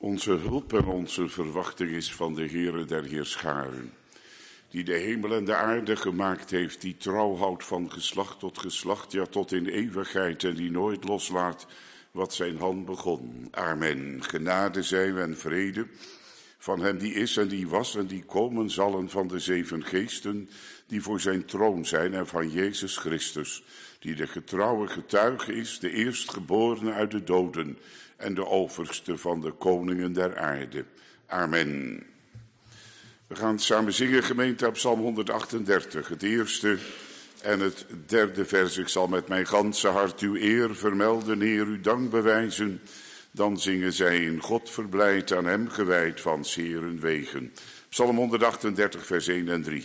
Onze hulp en onze verwachting is van de Heere der Heerscharen, die de hemel en de aarde gemaakt heeft, die trouw houdt van geslacht tot geslacht, ja tot in eeuwigheid, en die nooit loslaat wat zijn hand begon. Amen. Genade zij en vrede van hem die is en die was en die komen zal, en van de 7 geesten die voor zijn troon zijn, en van Jezus Christus, die de getrouwe getuige is, de eerstgeborene uit de doden en de overste van de koningen der aarde. Amen. We gaan samen zingen, gemeente, op Psalm 138, het eerste en het derde vers. Ik zal met mijn ganse hart uw eer vermelden, Heer, uw dank bewijzen. Dan zingen zij in God verblijd, aan hem gewijd van 's Heeren wegen. Psalm 138, vers 1 en 3.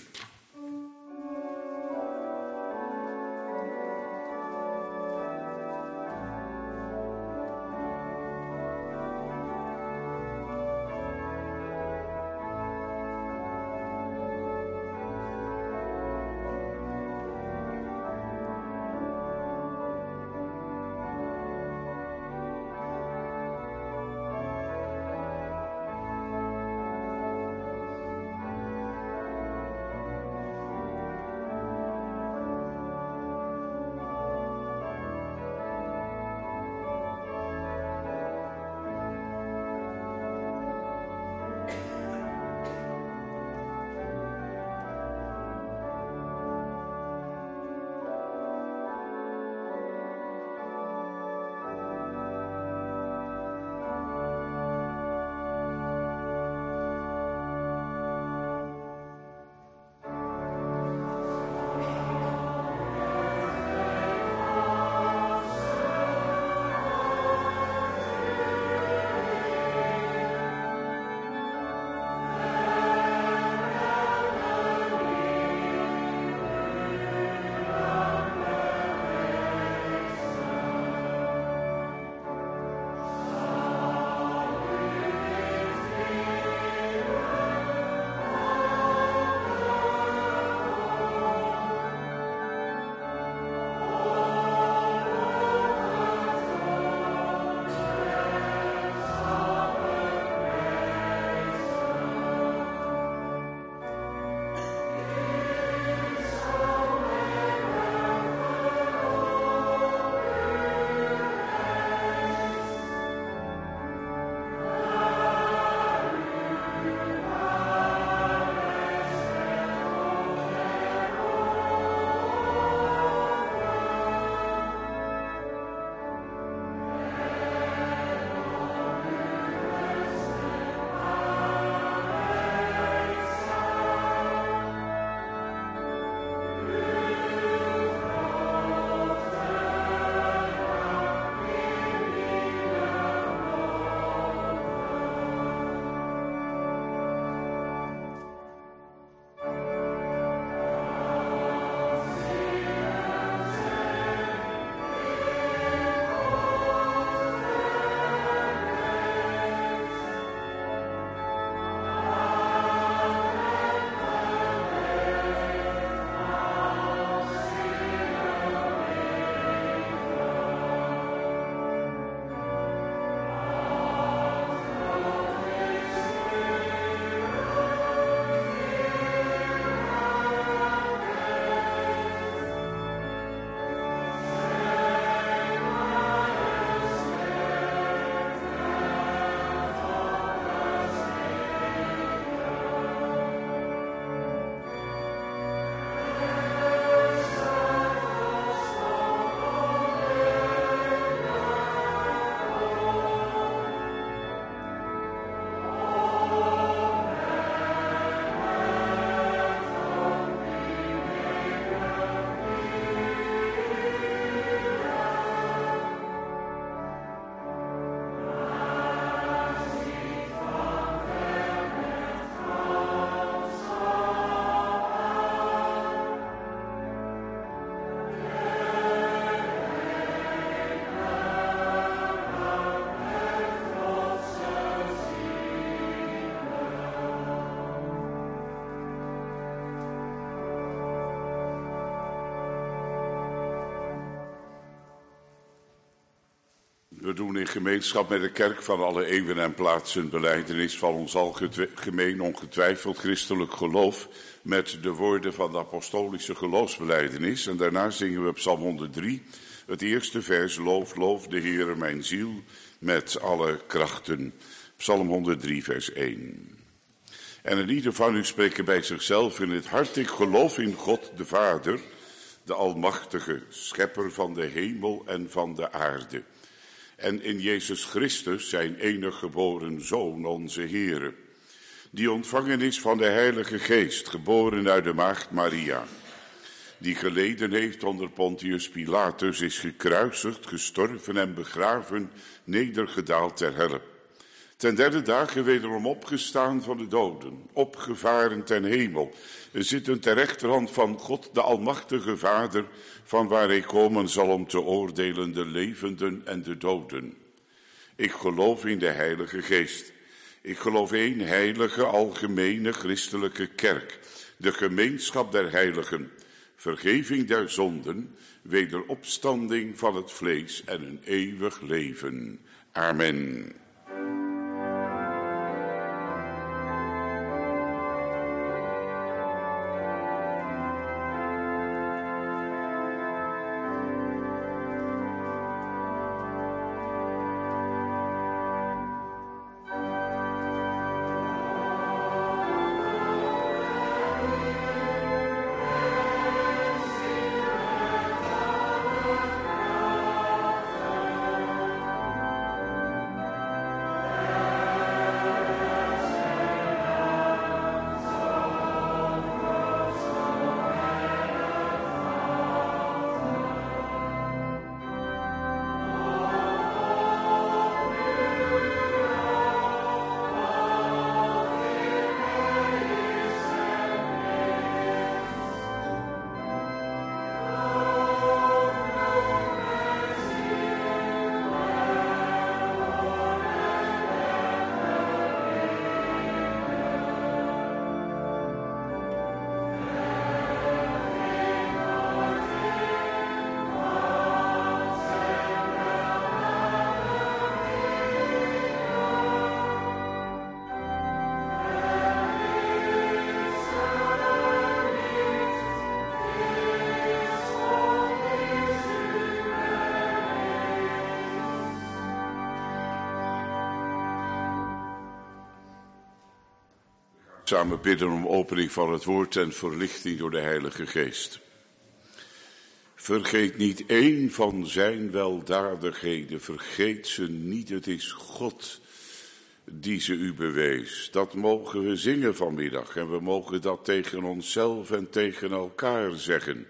doen in gemeenschap met de kerk van alle eeuwen en plaatsen belijdenis van ons algemeen ongetwijfeld christelijk geloof met de woorden van de apostolische geloofsbelijdenis. En daarna zingen we Psalm 103, het eerste vers, loof de Heere mijn ziel met alle krachten. Psalm 103 vers 1. En in ieder van u spreken bij zichzelf in het hart, ik geloof in God de Vader, de Almachtige, schepper van de hemel en van de aarde. En in Jezus Christus, zijn enig geboren Zoon, onze Heere, die ontvangen is van de Heilige Geest, geboren uit de maagd Maria, die geleden heeft onder Pontius Pilatus, is gekruisigd, gestorven en begraven, nedergedaald ter helle. Ten derde dagen wederom opgestaan van de doden, opgevaren ten hemel, zitten ter rechterhand van God, de Almachtige Vader, van waar hij komen zal om te oordelen de levenden en de doden. Ik geloof in de Heilige Geest. Ik geloof één heilige, algemene, christelijke kerk, de gemeenschap der heiligen, vergeving der zonden, wederopstanding van het vlees en een eeuwig leven. Amen. Samen bidden om opening van het woord en verlichting door de Heilige Geest. Vergeet niet één van zijn weldadigheden, vergeet ze niet, het is God die ze u bewees. Dat mogen we zingen vanmiddag en we mogen dat tegen onszelf en tegen elkaar zeggen.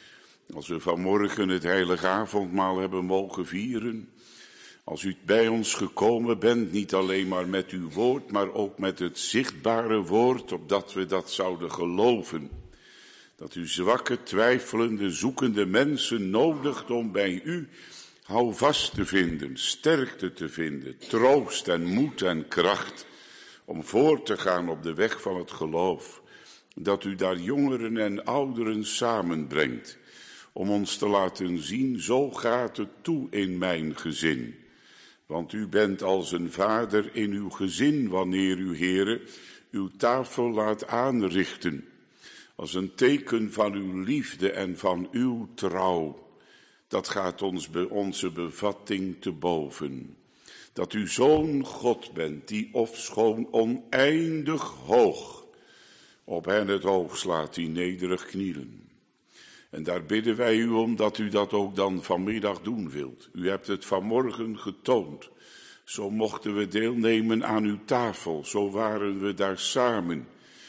Als we vanmorgen het heilige avondmaal hebben mogen vieren, als u bij ons gekomen bent, niet alleen maar met uw woord, maar ook met het zichtbare woord, opdat we dat zouden geloven. Dat u zwakke, twijfelende, zoekende mensen nodigt om bij u houvast te vinden, sterkte te vinden, troost en moed en kracht, om voor te gaan op de weg van het geloof. Dat u daar jongeren en ouderen samenbrengt, om ons te laten zien, zo gaat het toe in mijn gezin. Want u bent als een vader in uw gezin, wanneer u, Heere, uw tafel laat aanrichten, als een teken van uw liefde en van uw trouw. Dat gaat onze bevatting te boven. Dat u zo'n God bent, die ofschoon oneindig hoog op hen het oog slaat, die nederig knielen. En daar bidden wij u om dat u dat ook dan vanmiddag doen wilt. U hebt het vanmorgen getoond. Zo mochten we deelnemen aan uw tafel. Zo waren we daar samen.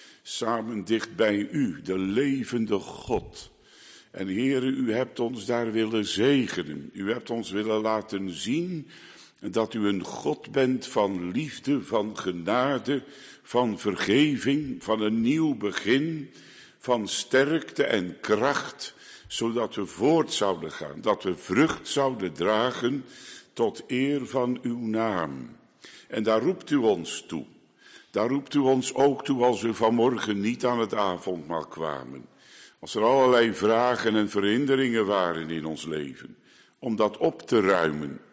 Samen dicht bij u, de levende God. En Heere, u hebt ons daar willen zegenen. U hebt ons willen laten zien dat u een God bent van liefde, van genade, van vergeving, van een nieuw begin, van sterkte en kracht, zodat we voort zouden gaan, dat we vrucht zouden dragen tot eer van uw naam. En daar roept u ons toe. Daar roept u ons ook toe als we vanmorgen niet aan het avondmaal kwamen. Als er allerlei vragen en verhinderingen waren in ons leven, om dat op te ruimen,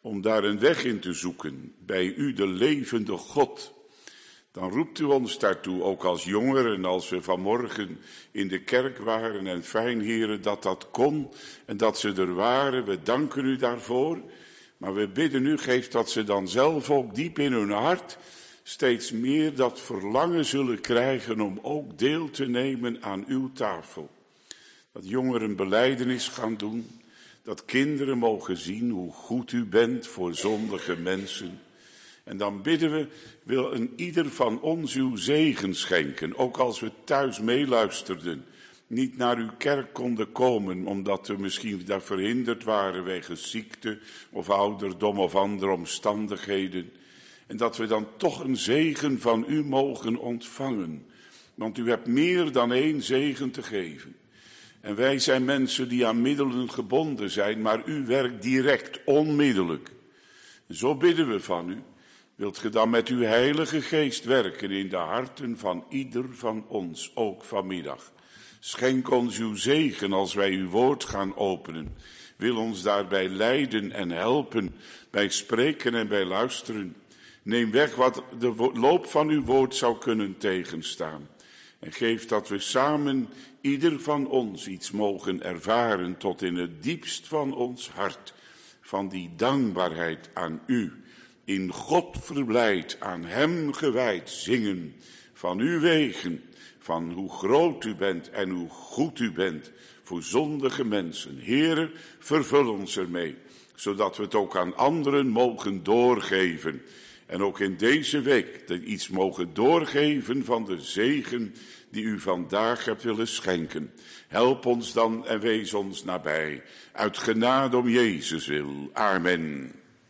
om daar een weg in te zoeken, bij u de levende God. Dan roept u ons daartoe, ook als jongeren, als we vanmorgen in de kerk waren. En fijn, heren, dat dat kon en dat ze er waren. We danken u daarvoor. Maar we bidden u, geef dat ze dan zelf ook diep in hun hart steeds meer dat verlangen zullen krijgen om ook deel te nemen aan uw tafel. Dat jongeren belijdenis gaan doen, dat kinderen mogen zien hoe goed u bent voor zondige mensen. En dan bidden we, wil een ieder van ons uw zegen schenken, ook als we thuis meeluisterden, niet naar uw kerk konden komen, omdat we misschien daar verhinderd waren wegens ziekte of ouderdom of andere omstandigheden. En dat we dan toch een zegen van u mogen ontvangen. Want u hebt meer dan één zegen te geven. En wij zijn mensen die aan middelen gebonden zijn, maar u werkt direct, onmiddellijk. Zo bidden we van u. Wilt ge dan met uw heilige geest werken in de harten van ieder van ons, ook vanmiddag. Schenk ons uw zegen als wij uw woord gaan openen. Wil ons daarbij leiden en helpen, bij spreken en bij luisteren. Neem weg wat de loop van uw woord zou kunnen tegenstaan. En geef dat we samen, ieder van ons, iets mogen ervaren tot in het diepst van ons hart. Van die dankbaarheid aan u. In God verblijd, aan hem gewijd, zingen van uw wegen. Van hoe groot u bent en hoe goed u bent voor zondige mensen. Heere, vervul ons ermee, zodat we het ook aan anderen mogen doorgeven. En ook in deze week iets mogen doorgeven van de zegen die u vandaag hebt willen schenken. Help ons dan en wees ons nabij. Uit genade om Jezus wil. Amen.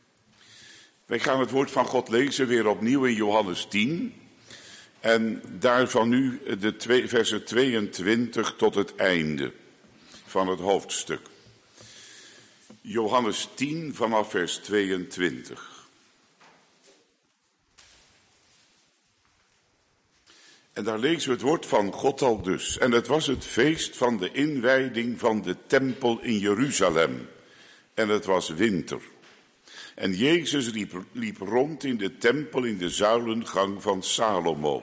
Wij gaan het woord van God lezen weer opnieuw in Johannes 10. En daarvan nu de versen 22 tot het einde van het hoofdstuk. Johannes 10 vanaf vers 22. En daar lezen we het woord van God al dus. En het was het feest van de inwijding van de tempel in Jeruzalem. En het was winter. En Jezus liep rond in de tempel in de zuilengang van Salomo.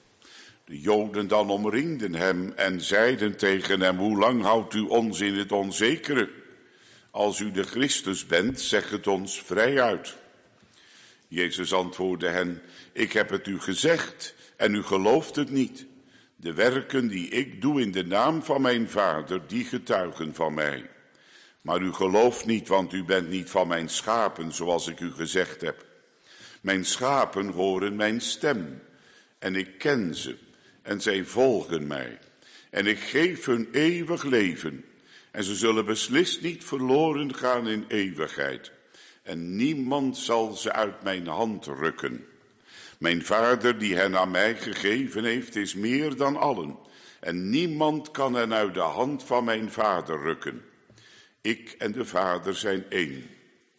De Joden dan omringden hem en zeiden tegen hem: hoe lang houdt u ons in het onzekere? Als u de Christus bent, zeg het ons vrijuit. Jezus antwoordde hen: ik heb het u gezegd en u gelooft het niet. De werken die ik doe in de naam van mijn Vader, die getuigen van mij. Maar u gelooft niet, want u bent niet van mijn schapen, zoals ik u gezegd heb. Mijn schapen horen mijn stem, en ik ken ze, en zij volgen mij. En ik geef hun eeuwig leven, en ze zullen beslist niet verloren gaan in eeuwigheid. En niemand zal ze uit mijn hand rukken. Mijn Vader, die hen aan mij gegeven heeft, is meer dan allen. En niemand kan hen uit de hand van mijn Vader rukken. Ik en de Vader zijn één.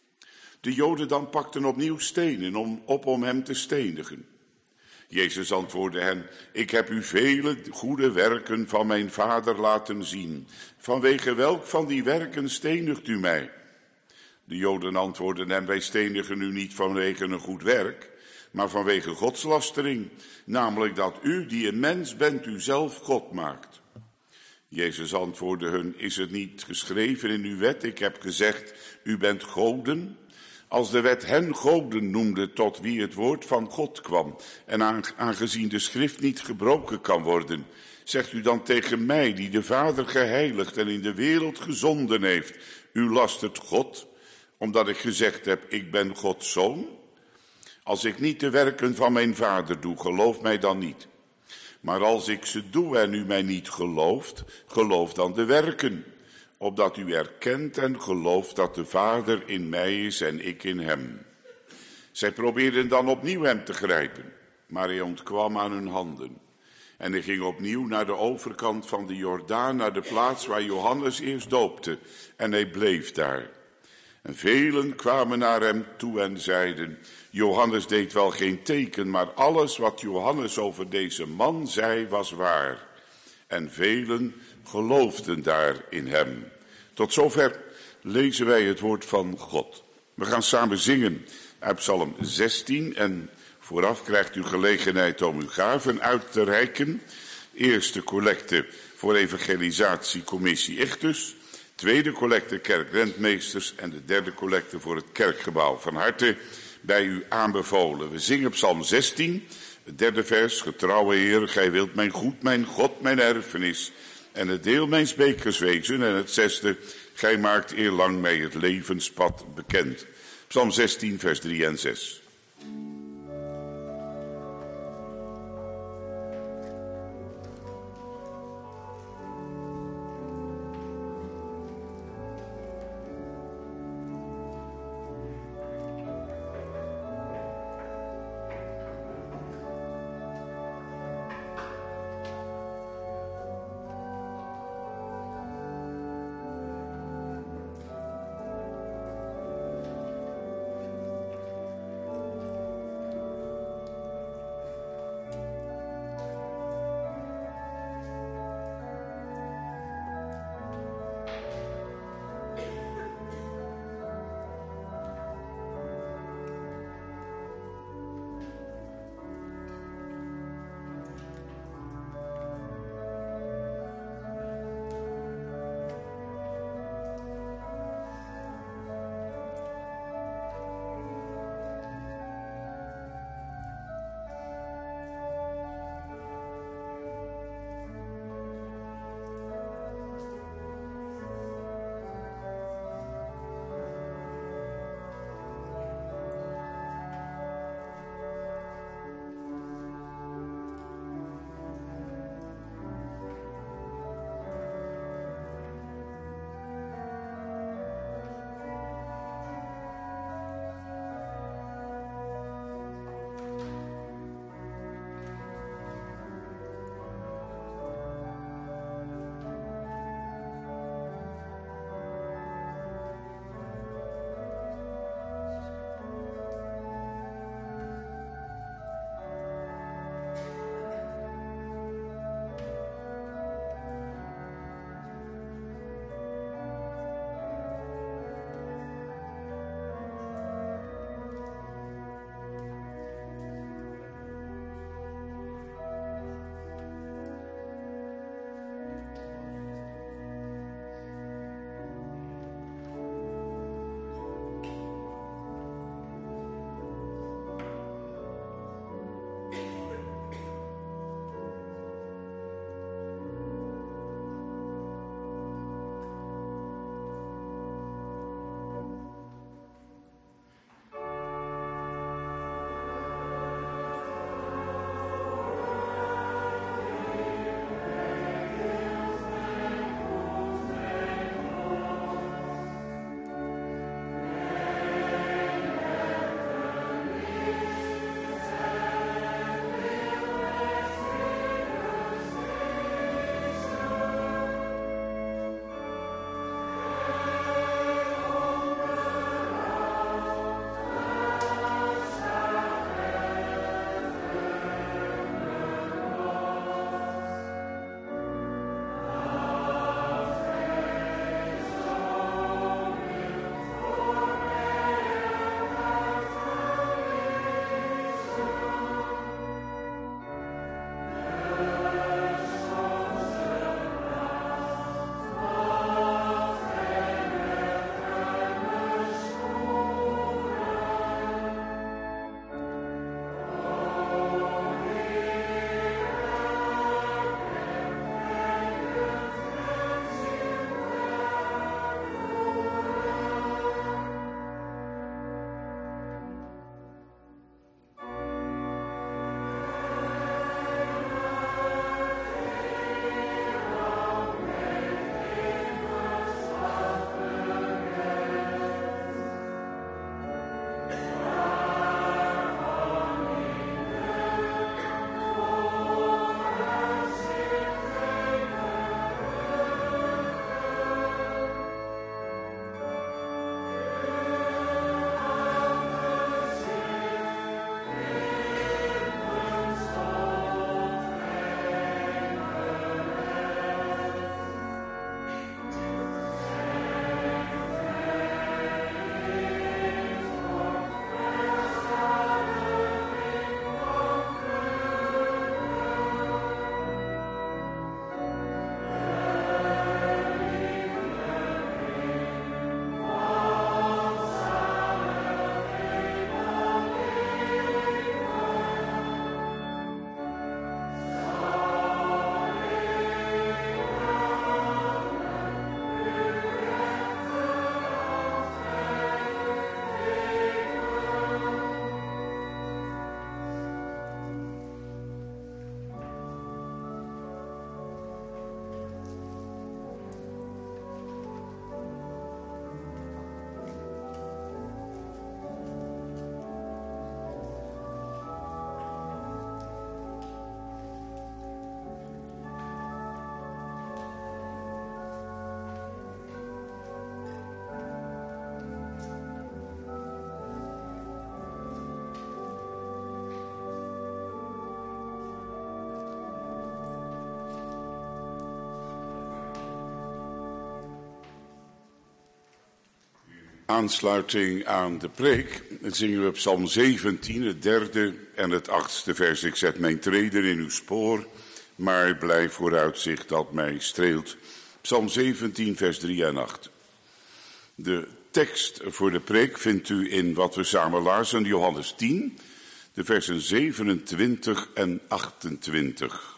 De Joden dan pakten opnieuw stenen om hem te stenigen. Jezus antwoordde hen: ik heb u vele goede werken van mijn Vader laten zien. Vanwege welk van die werken stenigt u mij? De Joden antwoordden hem: wij stenigen u niet vanwege een goed werk, maar vanwege godslastering, namelijk dat u, die een mens bent, u zelf God maakt. Jezus antwoordde hun: is het niet geschreven in uw wet, ik heb gezegd, u bent goden? Als de wet hen goden noemde tot wie het woord van God kwam, en aangezien de schrift niet gebroken kan worden, zegt u dan tegen mij, die de Vader geheiligd en in de wereld gezonden heeft, u lastert God, omdat ik gezegd heb, ik ben Gods zoon? Als ik niet de werken van mijn Vader doe, geloof mij dan niet. Maar als ik ze doe en u mij niet gelooft, geloof dan de werken, opdat u erkent en gelooft dat de Vader in mij is en ik in hem. Zij probeerden dan opnieuw hem te grijpen, maar hij ontkwam aan hun handen. En hij ging opnieuw naar de overkant van de Jordaan, naar de plaats waar Johannes eerst doopte, en hij bleef daar. En velen kwamen naar hem toe en zeiden: Johannes deed wel geen teken, maar alles wat Johannes over deze man zei was waar. En velen geloofden daar in hem. Tot zover lezen wij het woord van God. We gaan samen zingen uit Psalm 16 en vooraf krijgt u gelegenheid om uw gaven uit te reiken. Eerste collecte voor evangelisatiecommissie Ichthus, tweede collecte kerkrentmeesters en de derde collecte voor het kerkgebouw. Van harte bij u aanbevolen. We zingen Psalm 16, het derde vers. Getrouwe Heer, gij wilt mijn goed, mijn God, mijn erfenis en het deel mijns bekers wezen. En het zesde, gij maakt eerlang mij het levenspad bekend. Psalm 16, vers 3 en 6. Aansluiting aan de preek zingen we Psalm 17, het 3e en het 8e vers. Ik zet mijn treden in uw spoor, maar blijf vooruitzicht dat mij streelt. Psalm 17, vers 3 en 8. De tekst voor de preek vindt u in wat we samen lazen, Johannes 10, de versen 27 en 28.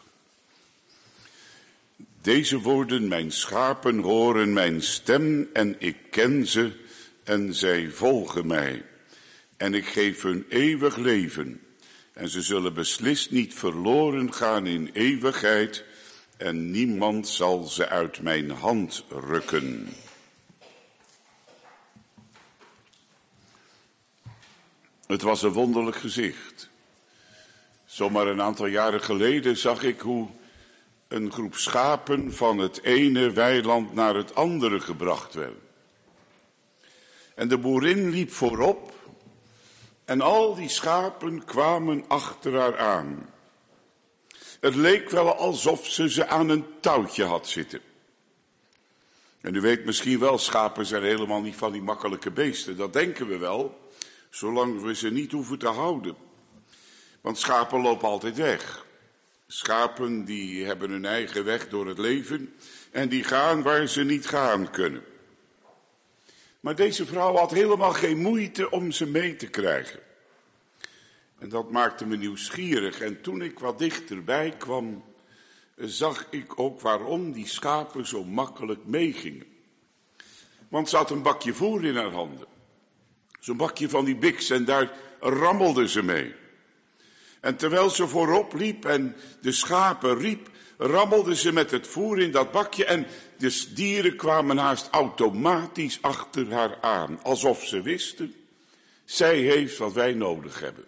Deze woorden, mijn schapen horen mijn stem en ik ken ze en zij volgen mij. En ik geef hun eeuwig leven en ze zullen beslist niet verloren gaan in eeuwigheid en niemand zal ze uit mijn hand rukken. Het was een wonderlijk gezicht. Zomaar een aantal jaren geleden zag ik hoe een groep schapen van het ene weiland naar het andere gebracht werden. En de boerin liep voorop en al die schapen kwamen achter haar aan. Het leek wel alsof ze aan een touwtje had zitten. En u weet misschien wel, schapen zijn helemaal niet van die makkelijke beesten. Dat denken we wel, zolang we ze niet hoeven te houden. Want schapen lopen altijd weg. Schapen die hebben hun eigen weg door het leven en die gaan waar ze niet gaan kunnen. Maar deze vrouw had helemaal geen moeite om ze mee te krijgen. En dat maakte me nieuwsgierig. En toen ik wat dichterbij kwam, zag ik ook waarom die schapen zo makkelijk meegingen. Want ze had een bakje voer in haar handen. Zo'n bakje van die Bix en daar rammelde ze mee. En terwijl ze voorop liep en de schapen riep, rammelde ze met het voer in dat bakje en de dieren kwamen haast automatisch achter haar aan. Alsof ze wisten, zij heeft wat wij nodig hebben.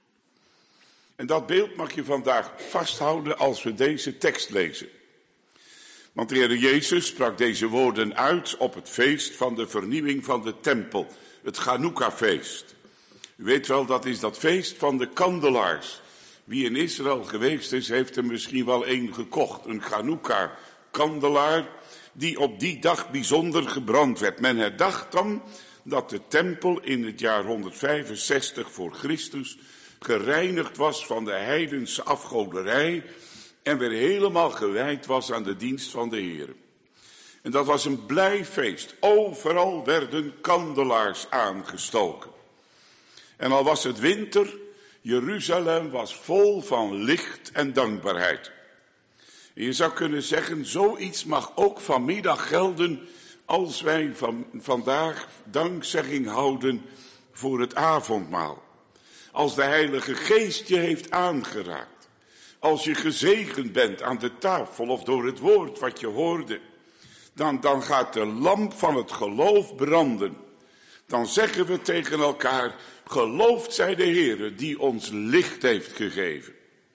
En dat beeld mag je vandaag vasthouden als we deze tekst lezen. Want de Heer Jezus sprak deze woorden uit op het feest van de vernieuwing van de tempel. Het Chanukka-feest. U weet wel, dat is dat feest van de kandelaars. Wie in Israël geweest is, heeft er misschien wel één gekocht. Een Chanukka-kandelaar die op die dag bijzonder gebrand werd. Men herdacht dan dat de tempel in het jaar 165 voor Christus gereinigd was van de heidense afgoderij en weer helemaal gewijd was aan de dienst van de Heer. En dat was een blij feest. Overal werden kandelaars aangestoken. En al was het winter, Jeruzalem was vol van licht en dankbaarheid. En je zou kunnen zeggen, zoiets mag ook vanmiddag gelden als wij vandaag dankzegging houden voor het avondmaal. Als de Heilige Geest je heeft aangeraakt. Als je gezegend bent aan de tafel of door het woord wat je hoorde. Dan gaat de lamp van het geloof branden. Dan zeggen we tegen elkaar, geloofd zij de Heere die ons licht heeft gegeven.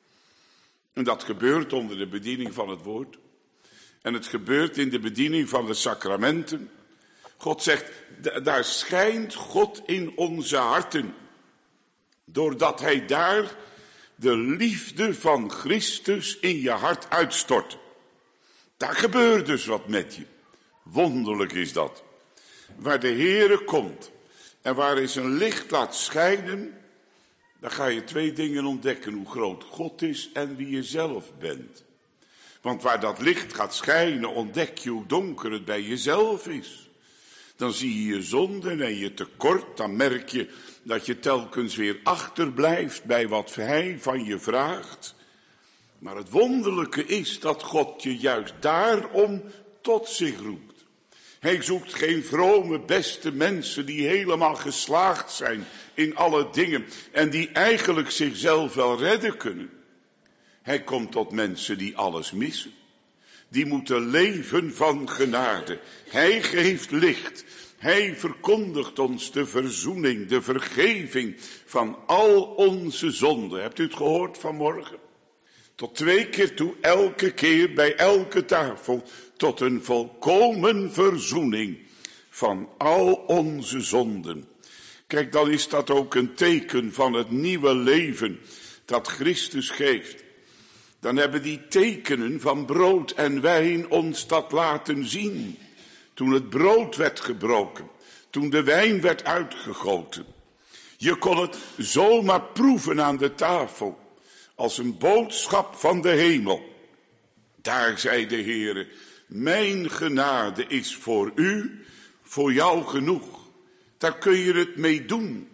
En dat gebeurt onder de bediening van het woord. En het gebeurt in de bediening van de sacramenten. God zegt, daar schijnt God in onze harten. Doordat hij daar de liefde van Christus in je hart uitstort. Daar gebeurt dus wat met je. Wonderlijk is dat. Waar de Heere komt en waar hij zijn licht laat schijnen, dan ga je twee dingen ontdekken. Hoe groot God is en wie je zelf bent. Want waar dat licht gaat schijnen, ontdek je hoe donker het bij jezelf is. Dan zie je je zonden en je tekort, dan merk je dat je telkens weer achterblijft bij wat hij van je vraagt. Maar het wonderlijke is dat God je juist daarom tot zich roept. Hij zoekt geen vrome, beste mensen die helemaal geslaagd zijn in alle dingen en die eigenlijk zichzelf wel redden kunnen. Hij komt tot mensen die alles missen. Die moeten leven van genade. Hij geeft licht. Hij verkondigt ons de verzoening, de vergeving van al onze zonden. Hebt u het gehoord vanmorgen? Tot 2 keer toe, elke keer bij elke tafel, tot een volkomen verzoening van al onze zonden. Kijk, dan is dat ook een teken van het nieuwe leven dat Christus geeft. Dan hebben die tekenen van brood en wijn ons dat laten zien. Toen het brood werd gebroken, toen de wijn werd uitgegoten. Je kon het zomaar proeven aan de tafel, als een boodschap van de hemel. Daar zei de Heere, mijn genade is voor u, voor jou genoeg. Daar kun je het mee doen.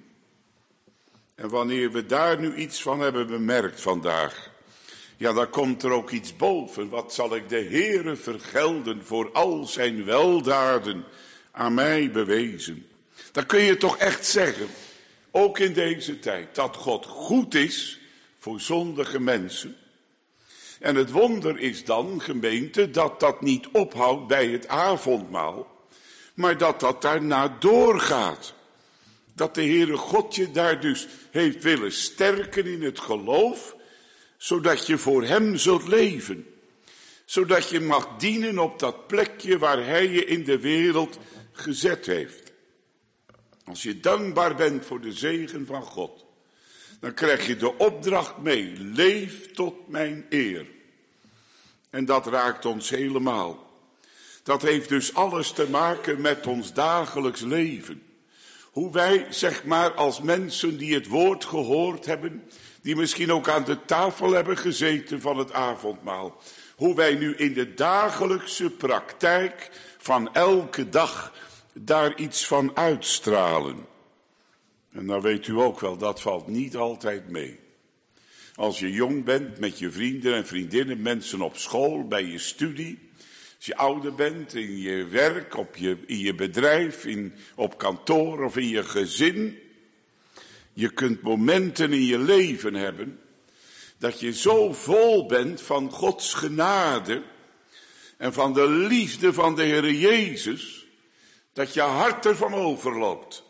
En wanneer we daar nu iets van hebben bemerkt vandaag, ja, dan komt er ook iets boven. Wat zal ik de Heere vergelden voor al zijn weldaden aan mij bewezen? Dan kun je toch echt zeggen, ook in deze tijd, dat God goed is voor zondige mensen. En het wonder is dan, gemeente, dat dat niet ophoudt bij het avondmaal, maar dat dat daarna doorgaat. Dat de Heere God je daar dus heeft willen sterken in het geloof, zodat je voor hem zult leven. Zodat je mag dienen op dat plekje waar hij je in de wereld gezet heeft. Als je dankbaar bent voor de zegen van God, dan krijg je de opdracht mee, leef tot mijn eer. En dat raakt ons helemaal. Dat heeft dus alles te maken met ons dagelijks leven. Hoe wij, zeg maar, als mensen die het woord gehoord hebben, die misschien ook aan de tafel hebben gezeten van het avondmaal, hoe wij nu in de dagelijkse praktijk van elke dag daar iets van uitstralen. En dan weet u ook wel, dat valt niet altijd mee. Als je jong bent met je vrienden en vriendinnen, mensen op school, bij je studie, als je ouder bent, in je werk, in je bedrijf, op kantoor of in je gezin. Je kunt momenten in je leven hebben dat je zo vol bent van Gods genade en van de liefde van de Heer Jezus, dat je hart ervan overloopt.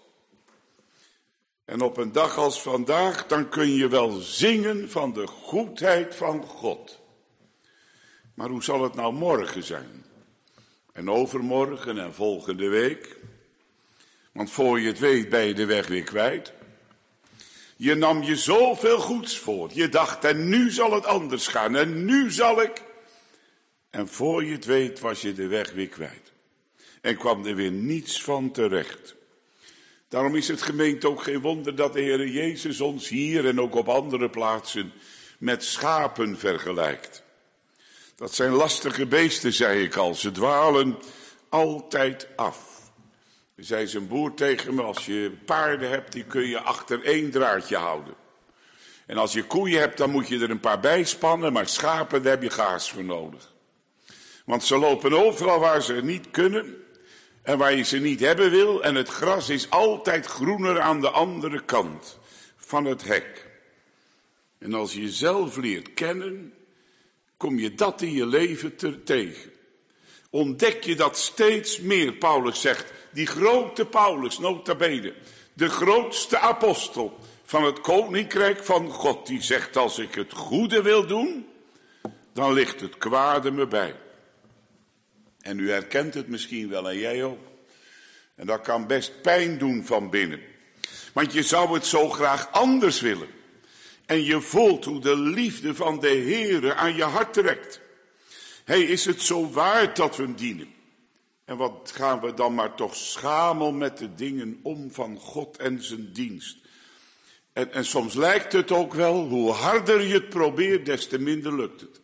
En op een dag als vandaag, dan kun je wel zingen van de goedheid van God. Maar hoe zal het nou morgen zijn? En overmorgen en volgende week? Want voor je het weet ben je de weg weer kwijt. Je nam je zoveel goeds voor. Je dacht, en nu zal het anders gaan. En nu zal ik. En voor je het weet was je de weg weer kwijt. En kwam er weer niets van terecht. Daarom is het, gemeente, ook geen wonder dat de Heer Jezus ons hier en ook op andere plaatsen met schapen vergelijkt. Dat zijn lastige beesten, zei ik al. Ze dwalen altijd af. Er zei zijn boer tegen me, als je paarden hebt, die kun je achter één draadje houden. En als je koeien hebt, dan moet je er een paar bij spannen, maar schapen, daar heb je gaas voor nodig. Want ze lopen overal waar ze niet kunnen en waar je ze niet hebben wil. En het gras is altijd groener aan de andere kant van het hek. En als je jezelf leert kennen, kom je dat in je leven tegen. Ontdek je dat steeds meer. Paulus zegt, die grote Paulus, nota bene, de grootste apostel van het koninkrijk van God, die zegt, als ik het goede wil doen, dan ligt het kwade me bij. En u herkent het misschien wel, en jij ook. En dat kan best pijn doen van binnen. Want je zou het zo graag anders willen. En je voelt hoe de liefde van de Heere aan je hart trekt. Hey, is het zo waard dat we hem dienen? En wat gaan we dan maar toch schamel met de dingen om van God en zijn dienst. En soms lijkt het ook wel, hoe harder je het probeert, des te minder lukt het.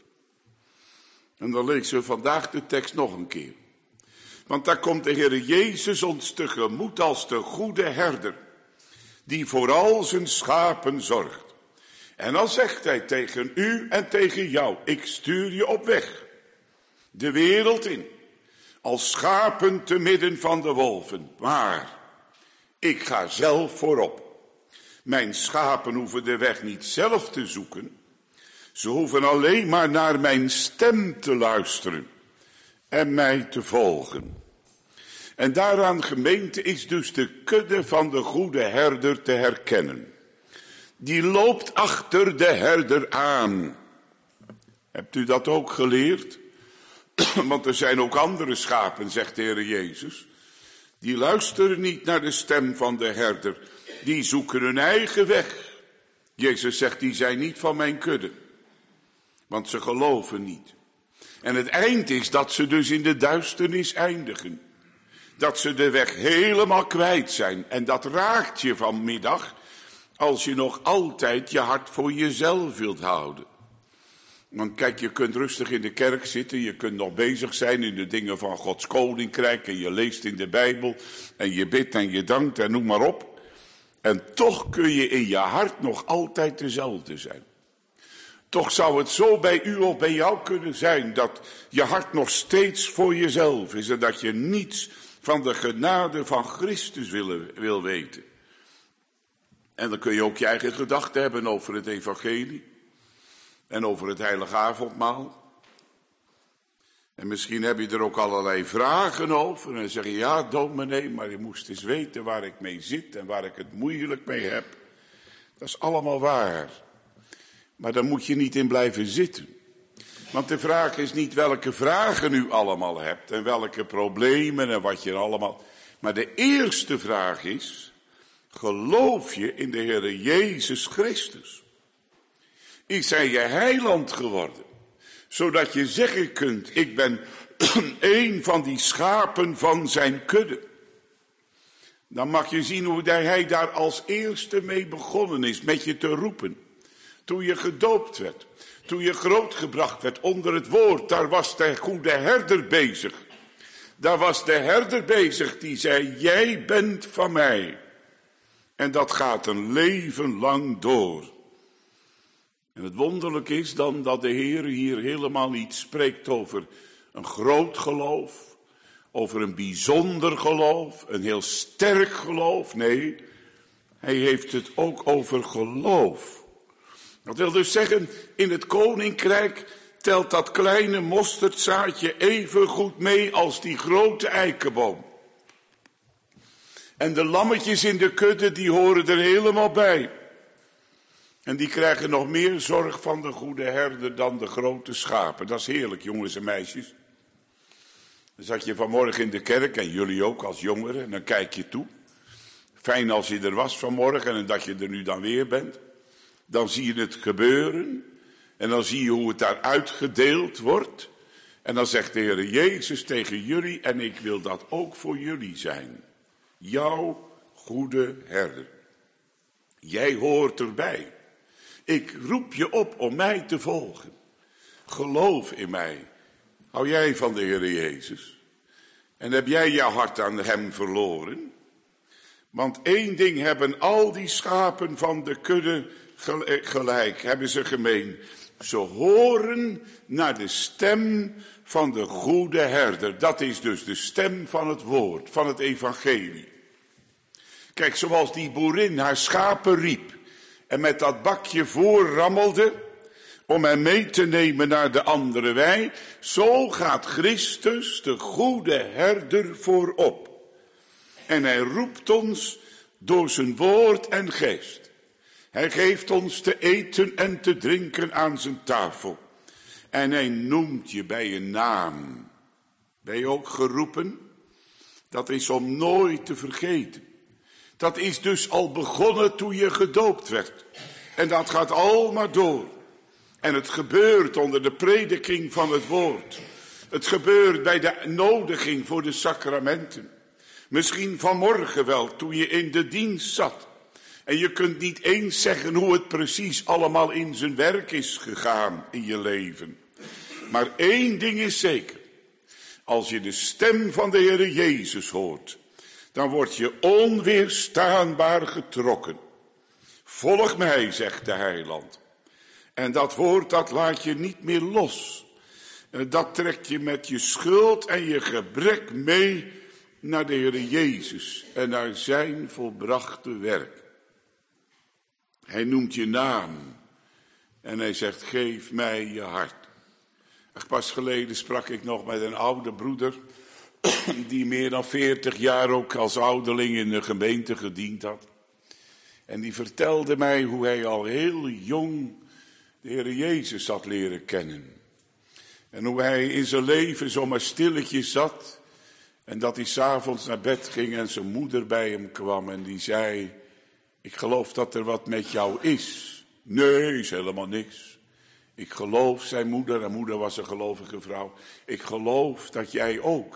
En dan lezen we vandaag de tekst nog een keer. Want daar komt de Heer Jezus ons tegemoet als de goede herder, die voor al zijn schapen zorgt. En dan zegt hij tegen u en tegen jou, ik stuur je op weg, de wereld in, als schapen te midden van de wolven. Maar ik ga zelf voorop. Mijn schapen hoeven de weg niet zelf te zoeken. Ze hoeven alleen maar naar mijn stem te luisteren en mij te volgen. En daaraan, gemeente, is dus de kudde van de goede herder te herkennen. Die loopt achter de herder aan. Hebt u dat ook geleerd? Want er zijn ook andere schapen, zegt de Heer Jezus. Die luisteren niet naar de stem van de herder. Die zoeken hun eigen weg. Jezus zegt, die zijn niet van mijn kudde. Want ze geloven niet. En het eind is dat ze dus in de duisternis eindigen. Dat ze de weg helemaal kwijt zijn. En dat raakt je vanmiddag als je nog altijd je hart voor jezelf wilt houden. Want kijk, je kunt rustig in de kerk zitten, je kunt nog bezig zijn in de dingen van Gods koninkrijk en je leest in de Bijbel en je bidt en je dankt en noem maar op. En toch kun je in je hart nog altijd dezelfde zijn. Toch zou het zo bij u of bij jou kunnen zijn dat je hart nog steeds voor jezelf is en dat je niets van de genade van Christus wil weten. En dan kun je ook je eigen gedachten hebben over het evangelie en over het heilige avondmaal. En misschien heb je er ook allerlei vragen over en dan zeg je, ja dominee, maar je moest eens weten waar ik mee zit en waar ik het moeilijk mee heb. Dat is allemaal waar. Maar daar moet je niet in blijven zitten. Want de vraag is niet welke vragen u allemaal hebt en welke problemen en wat je allemaal... Maar de eerste vraag is, geloof je in de Heere Jezus Christus? Is hij je heiland geworden? Zodat je zeggen kunt, ik ben een van die schapen van zijn kudde. Dan mag je zien hoe hij daar als eerste mee begonnen is, met je te roepen. Toen je gedoopt werd, toen je grootgebracht werd onder het woord, daar was de goede herder bezig. Daar was de herder bezig die zei, jij bent van mij. En dat gaat een leven lang door. En het wonderlijke is dan dat de Heer hier helemaal niet spreekt over een groot geloof, over een bijzonder geloof, een heel sterk geloof. Nee, hij heeft het ook over geloof. Dat wil dus zeggen, in het koninkrijk telt dat kleine mosterdzaadje even goed mee als die grote eikenboom. En de lammetjes in de kudde, die horen er helemaal bij. En die krijgen nog meer zorg van de goede herder dan de grote schapen. Dat is heerlijk, jongens en meisjes. Dan zat je vanmorgen in de kerk, en jullie ook als jongeren, en dan kijk je toe. Fijn als je er was vanmorgen en dat je er nu dan weer bent. Dan zie je het gebeuren en dan zie je hoe het daar uitgedeeld wordt. En dan zegt de Heer Jezus tegen jullie, en ik wil dat ook voor jullie zijn. Jouw goede herder. Jij hoort erbij. Ik roep je op om mij te volgen. Geloof in mij. Hou jij van de Heer Jezus? En heb jij jouw hart aan hem verloren? Want één ding hebben al die schapen van de kudde gelijk, hebben ze gemeen. Ze horen naar de stem van de goede herder. Dat is dus de stem van het woord, van het evangelie. Kijk, zoals die boerin haar schapen riep en met dat bakje voorrammelde om hen mee te nemen naar de andere wei, zo gaat Christus, de goede herder, voorop. En hij roept ons door zijn woord en geest. Hij geeft ons te eten en te drinken aan zijn tafel. En hij noemt je bij je naam. Ben je ook geroepen? Dat is om nooit te vergeten. Dat is dus al begonnen toen je gedoopt werd. En dat gaat al maar door. En het gebeurt onder de prediking van het woord. Het gebeurt bij de nodiging voor de sacramenten. Misschien vanmorgen wel, toen je in de dienst zat. En je kunt niet eens zeggen hoe het precies allemaal in zijn werk is gegaan in je leven. Maar één ding is zeker. Als je de stem van de Heere Jezus hoort, dan word je onweerstaanbaar getrokken. Volg mij, zegt de heiland. En dat woord, dat laat je niet meer los. Dat trekt je met je schuld en je gebrek mee naar de Heere Jezus en naar zijn volbrachte werk. Hij noemt je naam en hij zegt, geef mij je hart. Pas geleden sprak ik nog met een oude broeder die meer dan 40 jaar ook als ouderling in de gemeente gediend had. En die vertelde mij hoe hij al heel jong de Heere Jezus had leren kennen. En hoe hij in zijn leven zomaar stilletjes zat. En dat hij 's avonds naar bed ging en zijn moeder bij hem kwam en die zei, ik geloof dat er wat met jou is. Nee, is helemaal niks. Ik geloof, zei moeder, en moeder was een gelovige vrouw. Ik geloof dat jij ook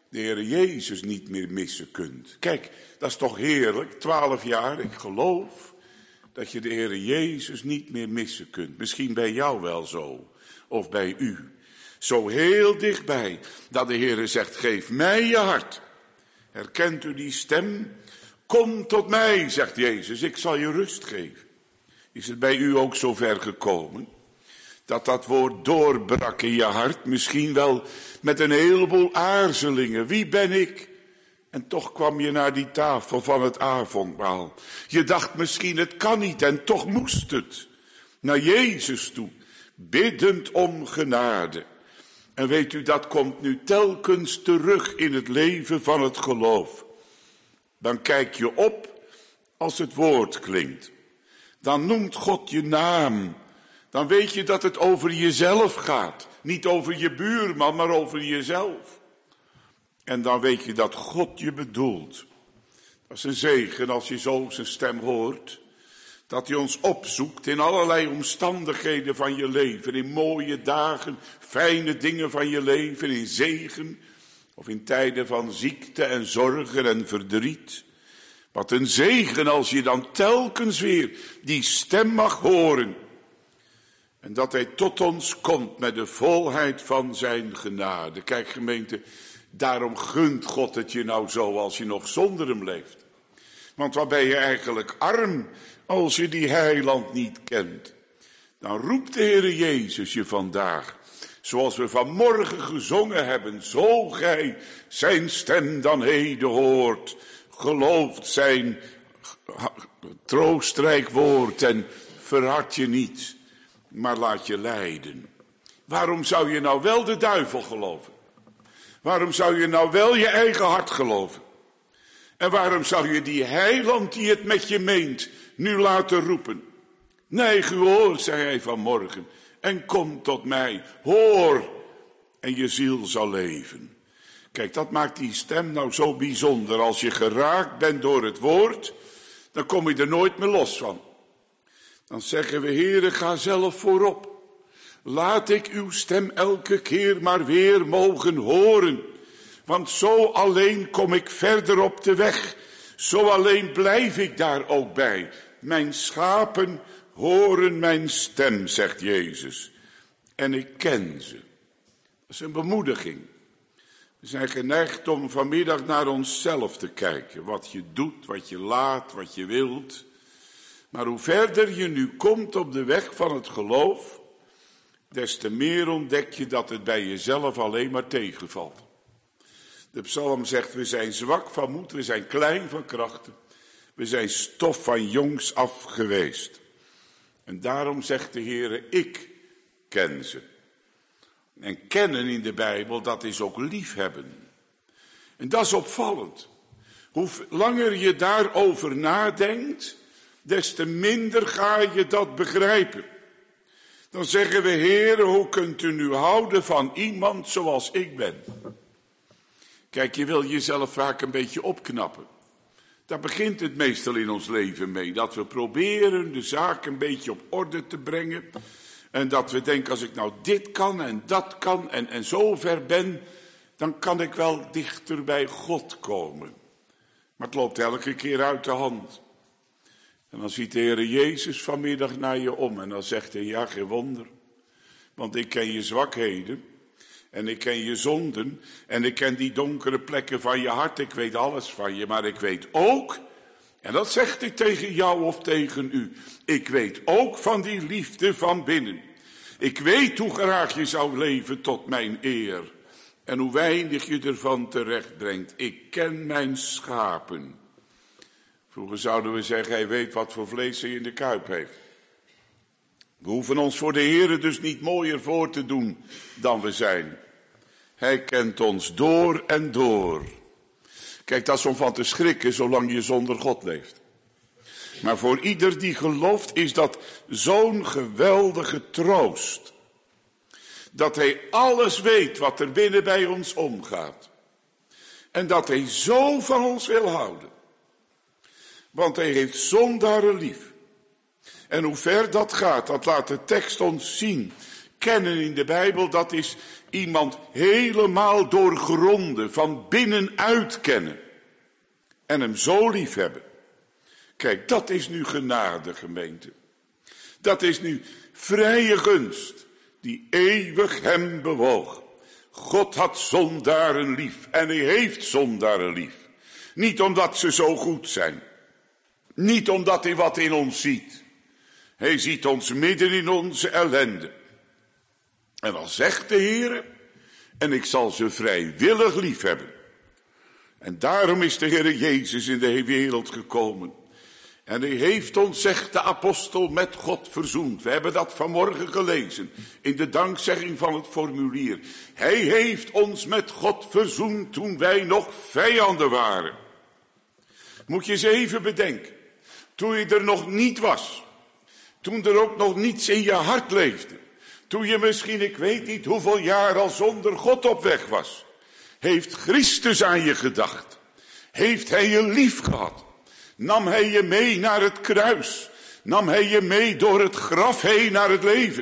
de Heer Jezus niet meer missen kunt. Kijk, dat is toch heerlijk, 12 jaar, ik geloof dat je de Heer Jezus niet meer missen kunt. Misschien bij jou wel zo, of bij u. Zo heel dichtbij, dat de Heer zegt, geef mij je hart. Herkent u die stem? Kom tot mij, zegt Jezus, ik zal je rust geven. Is het bij u ook zo ver gekomen? Dat woord doorbrak in je hart, misschien wel met een heleboel aarzelingen. Wie ben ik? En toch kwam je naar die tafel van het avondmaal. Je dacht misschien het kan niet en toch moest het. Naar Jezus toe, biddend om genade. En weet u, dat komt nu telkens terug in het leven van het geloof. Dan kijk je op als het woord klinkt. Dan noemt God je naam. Dan weet je dat het over jezelf gaat. Niet over je buurman, maar over jezelf. En dan weet je dat God je bedoelt. Dat is een zegen als je zo zijn stem hoort. Dat hij ons opzoekt in allerlei omstandigheden van je leven. In mooie dagen, fijne dingen van je leven, in zegen. Of in tijden van ziekte en zorgen en verdriet. Wat een zegen als je dan telkens weer die stem mag horen. En dat hij tot ons komt met de volheid van zijn genade. Kijk gemeente, daarom gunt God het je nou zo als je nog zonder hem leeft. Want wat ben je eigenlijk arm als je die heiland niet kent. Dan roept de Heere Jezus je vandaag. Zoals we vanmorgen gezongen hebben. Zo gij zijn stem dan heden hoort. Gelooft zijn troostrijk woord en verhard je niet. Maar laat je leiden. Waarom zou je nou wel de duivel geloven? Waarom zou je nou wel je eigen hart geloven? En waarom zou je die heiland die het met je meent nu laten roepen? Neig uw oor, zei hij vanmorgen, en kom tot mij. Hoor, en je ziel zal leven. Kijk, dat maakt die stem nou zo bijzonder. Als je geraakt bent door het woord, dan kom je er nooit meer los van. Dan zeggen we, Heere, ga zelf voorop. Laat ik uw stem elke keer maar weer mogen horen. Want zo alleen kom ik verder op de weg. Zo alleen blijf ik daar ook bij. Mijn schapen horen mijn stem, zegt Jezus. En ik ken ze. Dat is een bemoediging. We zijn geneigd om vanmiddag naar onszelf te kijken. Wat je doet, wat je laat, wat je wilt. Maar hoe verder je nu komt op de weg van het geloof, des te meer ontdek je dat het bij jezelf alleen maar tegenvalt. De psalm zegt, we zijn zwak van moed, we zijn klein van krachten. We zijn stof van jongs af geweest. En daarom zegt de Heere, ik ken ze. En kennen in de Bijbel, dat is ook liefhebben. En dat is opvallend. Hoe langer je daarover nadenkt, des te minder ga je dat begrijpen. Dan zeggen we, Heere, hoe kunt u nu houden van iemand zoals ik ben? Kijk, je wil jezelf vaak een beetje opknappen. Daar begint het meestal in ons leven mee. Dat we proberen de zaak een beetje op orde te brengen. En dat we denken, als ik nou dit kan en dat kan en zo ver ben, dan kan ik wel dichter bij God komen. Maar het loopt elke keer uit de hand. En dan ziet de Heere Jezus vanmiddag naar je om en dan zegt hij, ja, geen wonder. Want ik ken je zwakheden en ik ken je zonden en ik ken die donkere plekken van je hart. Ik weet alles van je, maar ik weet ook, en dat zegt hij tegen jou of tegen u, ik weet ook van die liefde van binnen. Ik weet hoe graag je zou leven tot mijn eer en hoe weinig je ervan terecht brengt. Ik ken mijn schapen. Vroeger zouden we zeggen, hij weet wat voor vlees hij in de kuip heeft. We hoeven ons voor de Heere dus niet mooier voor te doen dan we zijn. Hij kent ons door en door. Kijk, dat is om van te schrikken zolang je zonder God leeft. Maar voor ieder die gelooft is dat zo'n geweldige troost. Dat hij alles weet wat er binnen bij ons omgaat. En dat hij zo van ons wil houden. Want hij heeft zondaren lief. En hoe ver dat gaat, dat laat de tekst ons zien. Kennen in de Bijbel, dat is iemand helemaal doorgronden, van binnenuit kennen. En hem zo lief hebben. Kijk, dat is nu genade, gemeente. Dat is nu vrije gunst, die eeuwig hem bewoog. God had zondaren lief en hij heeft zondaren lief. Niet omdat ze zo goed zijn. Niet omdat hij wat in ons ziet. Hij ziet ons midden in onze ellende. En dan zegt de Heer, en ik zal ze vrijwillig lief hebben. En daarom is de Heer Jezus in de wereld gekomen. En hij heeft ons, zegt de apostel, met God verzoend. We hebben dat vanmorgen gelezen in de dankzegging van het formulier. Hij heeft ons met God verzoend toen wij nog vijanden waren. Moet je eens even bedenken. Toen je er nog niet was. Toen er ook nog niets in je hart leefde. Toen je misschien, ik weet niet hoeveel jaar al zonder God op weg was. Heeft Christus aan je gedacht. Heeft hij je lief gehad. Nam hij je mee naar het kruis. Nam hij je mee door het graf heen naar het leven.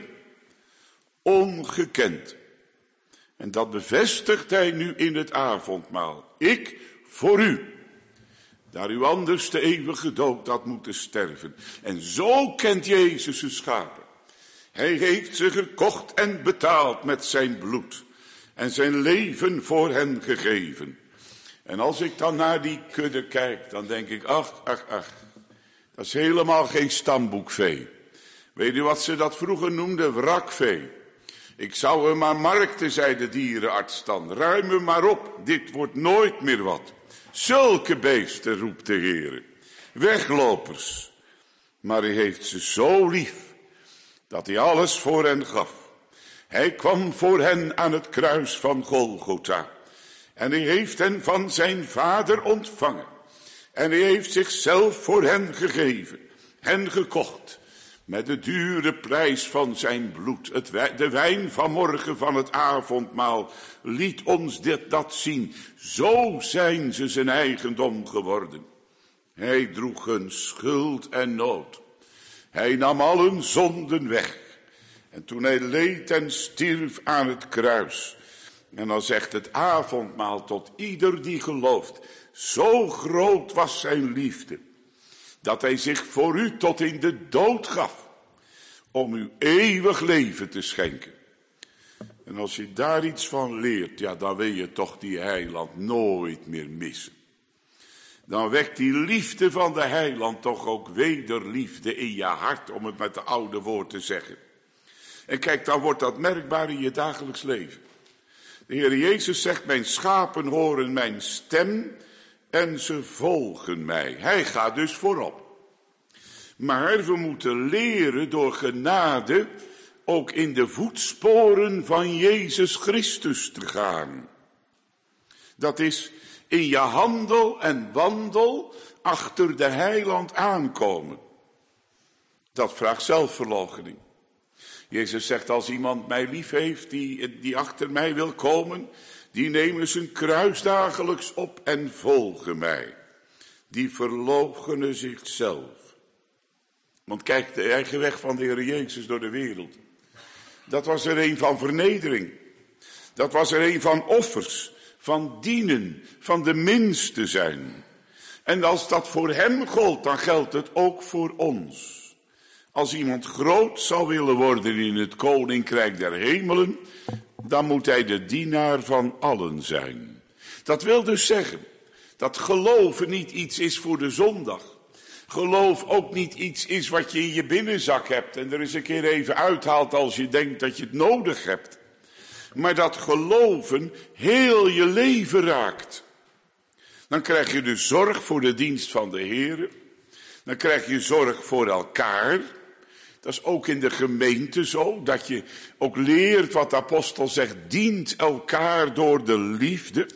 Ongekend. En dat bevestigt hij nu in het avondmaal. Ik voor u. Daar u anders de eeuwige dood had moeten sterven. En zo kent Jezus zijn schapen. Hij heeft ze gekocht en betaald met zijn bloed. En zijn leven voor hen gegeven. En als ik dan naar die kudde kijk, dan denk ik, ach. Dat is helemaal geen stamboekvee. Weet u wat ze dat vroeger noemden? Wrakvee. Ik zou er maar markten, zei de dierenarts dan. Ruim hem maar op, dit wordt nooit meer wat. Zulke beesten, roept de Heer. Weglopers. Maar hij heeft ze zo lief, dat hij alles voor hen gaf. Hij kwam voor hen aan het kruis van Golgotha. En hij heeft hen van zijn vader ontvangen. En hij heeft zichzelf voor hen gegeven. Hen gekocht. Met de dure prijs van zijn bloed. De wijn vanmorgen van het avondmaal liet ons dat zien. Zo zijn ze zijn eigendom geworden. Hij droeg hun schuld en nood. Hij nam al hun zonden weg. En toen hij leed en stierf aan het kruis. En dan zegt het avondmaal tot ieder die gelooft. Zo groot was zijn liefde. Dat hij zich voor u tot in de dood gaf. Om u eeuwig leven te schenken. En als je daar iets van leert. Ja, dan wil je toch die heiland nooit meer missen. Dan wekt die liefde van de heiland toch ook wederliefde in je hart. Om het met de oude woord te zeggen. En kijk, dan wordt dat merkbaar in je dagelijks leven. De Heer Jezus zegt, mijn schapen horen mijn stem en ze volgen mij. Hij gaat dus voorop. Maar we moeten leren door genade ook in de voetsporen van Jezus Christus te gaan. Dat is in je handel en wandel achter de heiland aankomen. Dat vraagt zelfverloochening. Jezus zegt, als iemand mij lief heeft, die achter mij wil komen, die nemen zijn kruis dagelijks op en volgen mij. Die verloochenen zichzelf. Want kijk, de eigen weg van de Heer Jezus door de wereld. Dat was er een van vernedering. Dat was er een van offers, van dienen, van de minste zijn. En als dat voor hem gold, dan geldt het ook voor ons. Als iemand groot zou willen worden in het koninkrijk der hemelen, dan moet hij de dienaar van allen zijn. Dat wil dus zeggen dat geloven niet iets is voor de zondag. Geloof ook niet iets is wat je in je binnenzak hebt en er eens een keer even uithaalt als je denkt dat je het nodig hebt. Maar dat geloven heel je leven raakt. Dan krijg je dus zorg voor de dienst van de Heer. Dan krijg je zorg voor elkaar. Dat is ook in de gemeente zo, dat je ook leert wat de apostel zegt, dient elkaar door de liefde.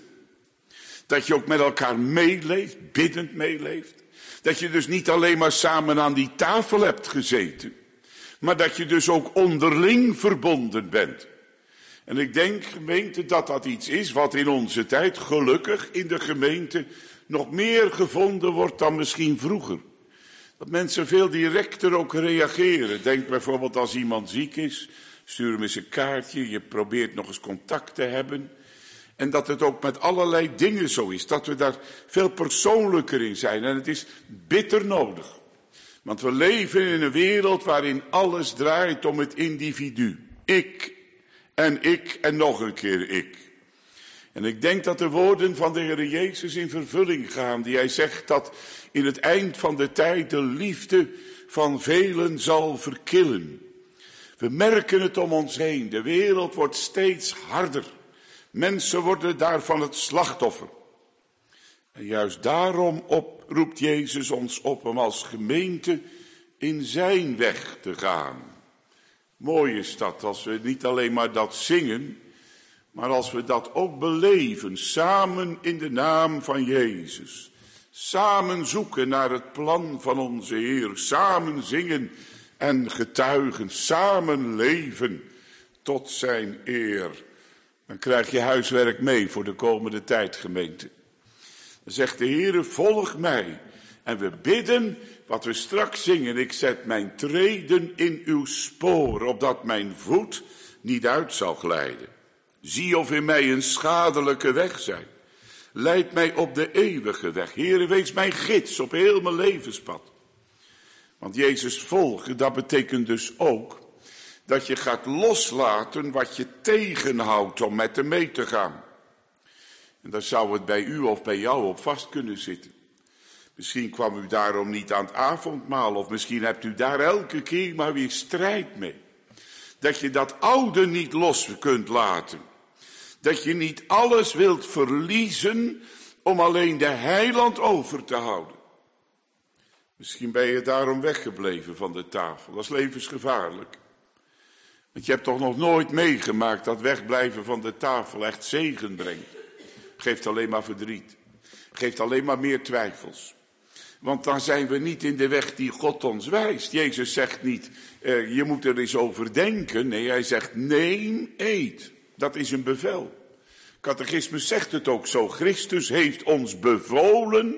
Dat je ook met elkaar meeleeft, biddend meeleeft. Dat je dus niet alleen maar samen aan die tafel hebt gezeten, maar dat je dus ook onderling verbonden bent. En ik denk, gemeente, dat dat iets is wat in onze tijd gelukkig in de gemeente nog meer gevonden wordt dan misschien vroeger. Dat mensen veel directer ook reageren. Denk bijvoorbeeld als iemand ziek is, Stuur hem eens een kaartje, je probeert nog eens contact te hebben. En dat het ook met allerlei dingen zo is, dat we daar veel persoonlijker in zijn. En het is bitter nodig. Want we leven in een wereld waarin alles draait om het individu. Ik en nog een keer ik. En ik denk dat de woorden van de Heer Jezus in vervulling gaan, die hij zegt dat in het eind van de tijd de liefde van velen zal verkillen. We merken het om ons heen, de wereld wordt steeds harder. Mensen worden daarvan het slachtoffer. En juist daarom roept Jezus ons op om als gemeente in zijn weg te gaan. Mooi is dat als we niet alleen maar dat zingen, maar als we dat ook beleven, samen in de naam van Jezus. Samen zoeken naar het plan van onze Heer, samen zingen en getuigen, samen leven tot zijn eer. Dan krijg je huiswerk mee voor de komende tijd, gemeente. Dan zegt de Heer, volg mij. En we bidden wat we straks zingen. Ik zet mijn treden in uw spoor, opdat mijn voet niet uit zal glijden. Zie of in mij een schadelijke weg zijn. Leid mij op de eeuwige weg. Heere, wees mijn gids op heel mijn levenspad. Want Jezus volgen, dat betekent dus ook dat je gaat loslaten wat je tegenhoudt om met hem mee te gaan. En daar zou het bij u of bij jou op vast kunnen zitten. Misschien kwam u daarom niet aan het avondmaal, of misschien hebt u daar elke keer maar weer strijd mee. Dat je dat oude niet los kunt laten. Dat je niet alles wilt verliezen om alleen de heiland over te houden. Misschien ben je daarom weggebleven van de tafel. Dat is levensgevaarlijk. Want je hebt toch nog nooit meegemaakt dat wegblijven van de tafel echt zegen brengt. Geeft alleen maar verdriet. Geeft alleen maar meer twijfels. Want dan zijn we niet in de weg die God ons wijst. Jezus zegt niet, je moet er eens over denken. Nee, hij zegt, neem, eet. Dat is een bevel. Catechismus zegt het ook zo. Christus heeft ons bevolen.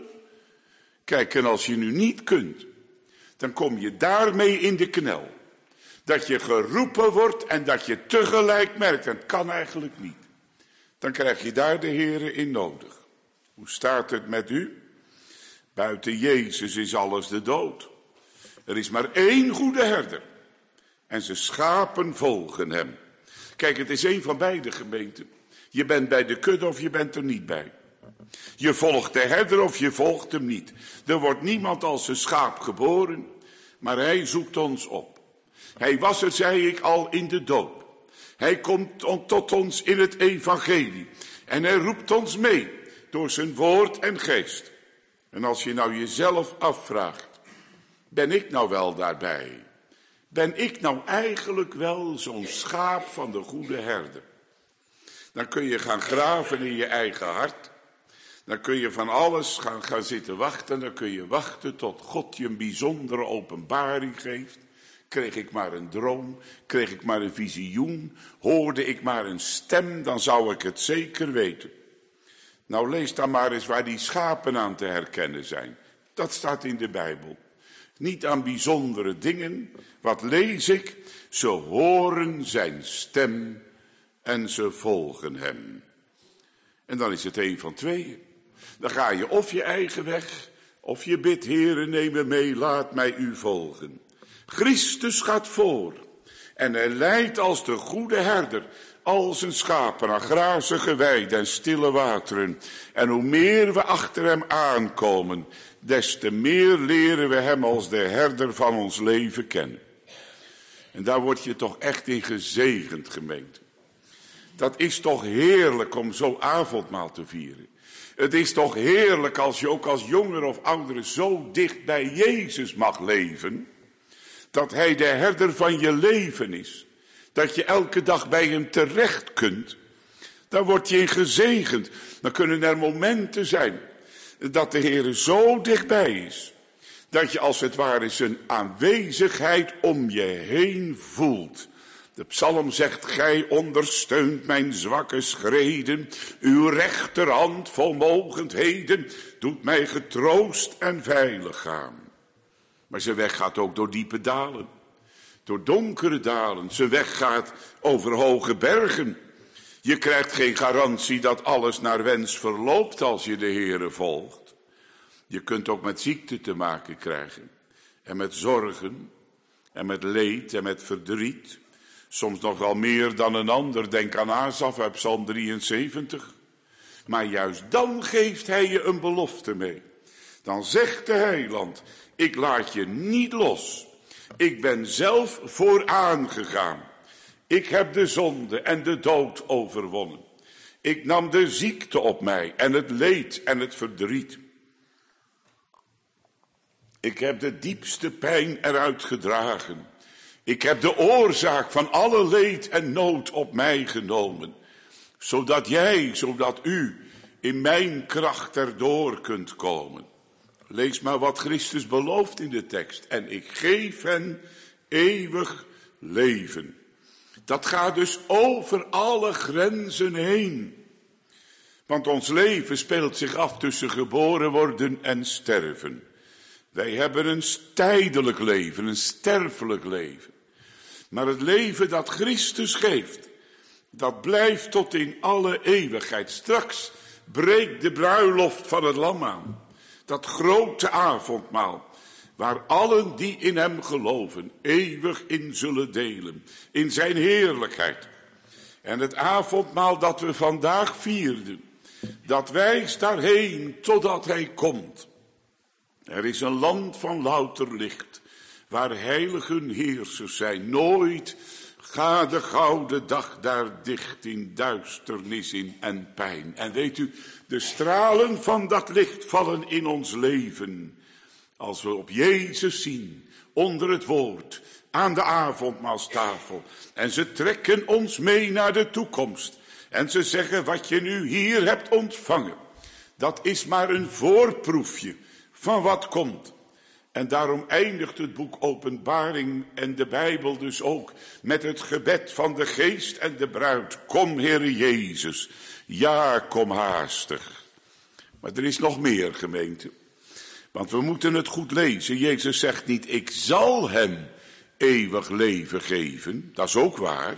Kijk, en als je nu niet kunt, dan kom je daarmee in de knel. Dat je geroepen wordt en dat je tegelijk merkt, en het kan eigenlijk niet. Dan krijg je daar de Heere in nodig. Hoe staat het met u? Buiten Jezus is alles de dood. Er is maar één goede herder. En zijn schapen volgen hem. Kijk, het is één van beide, gemeenten. Je bent bij de kudde of je bent er niet bij. Je volgt de herder of je volgt hem niet. Er wordt niemand als een schaap geboren, maar hij zoekt ons op. Hij was er, zei ik al, in de doop. Hij komt tot ons in het evangelie. En hij roept ons mee door zijn woord en geest. En als je nou jezelf afvraagt, ben ik nou wel daarbij? Ben ik nou eigenlijk wel zo'n schaap van de goede herder? Dan kun je gaan graven in je eigen hart. Dan kun je van alles gaan zitten wachten. Dan kun je wachten tot God je een bijzondere openbaring geeft. Kreeg ik maar een droom, kreeg ik maar een visioen, hoorde ik maar een stem, dan zou ik het zeker weten. Nou, lees dan maar eens waar die schapen aan te herkennen zijn. Dat staat in de Bijbel. Niet aan bijzondere dingen. Wat lees ik? Ze horen zijn stem en ze volgen hem. En dan is het een van tweeën. Dan ga je of je eigen weg, of je bidt, Heere, neem me mee, laat mij u volgen. Christus gaat voor en hij leidt als de goede herder al zijn schapen naar grazige weiden en stille wateren. En hoe meer we achter hem aankomen, des te meer leren we hem als de herder van ons leven kennen. En daar word je toch echt in gezegend, gemeente. Dat is toch heerlijk om zo avondmaal te vieren. Het is toch heerlijk als je ook als jonger of oudere zo dicht bij Jezus mag leven. Dat hij de herder van je leven is. Dat je elke dag bij hem terecht kunt. Daar word je in gezegend. Dan kunnen er momenten zijn dat de Heer zo dichtbij is. Dat je als het ware zijn aanwezigheid om je heen voelt. De psalm zegt, gij ondersteunt mijn zwakke schreden. Uw rechterhand vol mogendheden doet mij getroost en veilig gaan. Maar zijn weg gaat ook door diepe dalen. door donkere dalen. Zijn weg gaat over hoge bergen. Je krijgt geen garantie dat alles naar wens verloopt als je de Heere volgt. Je kunt ook met ziekte te maken krijgen. En met zorgen. En met leed en met verdriet. Soms nog wel meer dan een ander. Denk aan Asaf uit Psalm 73. Maar juist dan geeft hij je een belofte mee. Dan zegt de heiland, ik laat je niet los. Ik ben zelf vooraan gegaan. Ik heb de zonde en de dood overwonnen. Ik nam de ziekte op mij en het leed en het verdriet. Ik heb de diepste pijn eruit gedragen. Ik heb de oorzaak van alle leed en nood op mij genomen. Zodat u in mijn kracht erdoor kunt komen. Lees maar wat Christus belooft in de tekst. En ik geef hen eeuwig leven. Dat gaat dus over alle grenzen heen. Want ons leven speelt zich af tussen geboren worden en sterven. Wij hebben een tijdelijk leven, een sterfelijk leven. Maar het leven dat Christus geeft, dat blijft tot in alle eeuwigheid. Straks breekt de bruiloft van het lam aan. Dat grote avondmaal, waar allen die in hem geloven eeuwig in zullen delen, in zijn heerlijkheid. En het avondmaal dat we vandaag vierden, dat wijst daarheen totdat hij komt. Er is een land van louter licht, waar heiligen heersers zijn. Nooit gaat de gouden dag daar dicht in duisternis in en pijn. En weet u, de stralen van dat licht vallen in ons leven. Als we op Jezus zien, onder het woord, aan de avondmaalstafel. En ze trekken ons mee naar de toekomst. En ze zeggen, wat je nu hier hebt ontvangen, dat is maar een voorproefje van wat komt. En daarom eindigt het boek Openbaring en de Bijbel dus ook met het gebed van de geest en de bruid. Kom, Heere Jezus, ja, kom haastig. Maar er is nog meer, gemeente. Want we moeten het goed lezen. Jezus zegt niet, ik zal hem eeuwig leven geven. Dat is ook waar.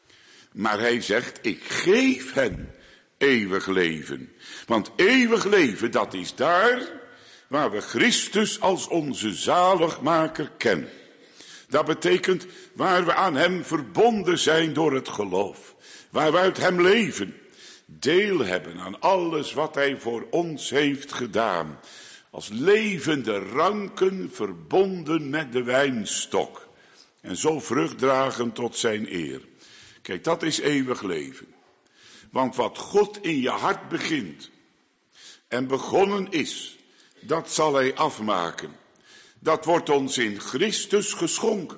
Maar hij zegt, ik geef hen eeuwig leven. Want eeuwig leven, dat is daar waar we Christus als onze zaligmaker kennen. Dat betekent waar we aan hem verbonden zijn door het geloof. Waar we uit hem leven. Deel hebben aan alles wat hij voor ons heeft gedaan. Als levende ranken verbonden met de wijnstok. En zo vrucht dragen tot zijn eer. Kijk, dat is eeuwig leven. Want wat God in je hart begint en begonnen is, dat zal hij afmaken. Dat wordt ons in Christus geschonken.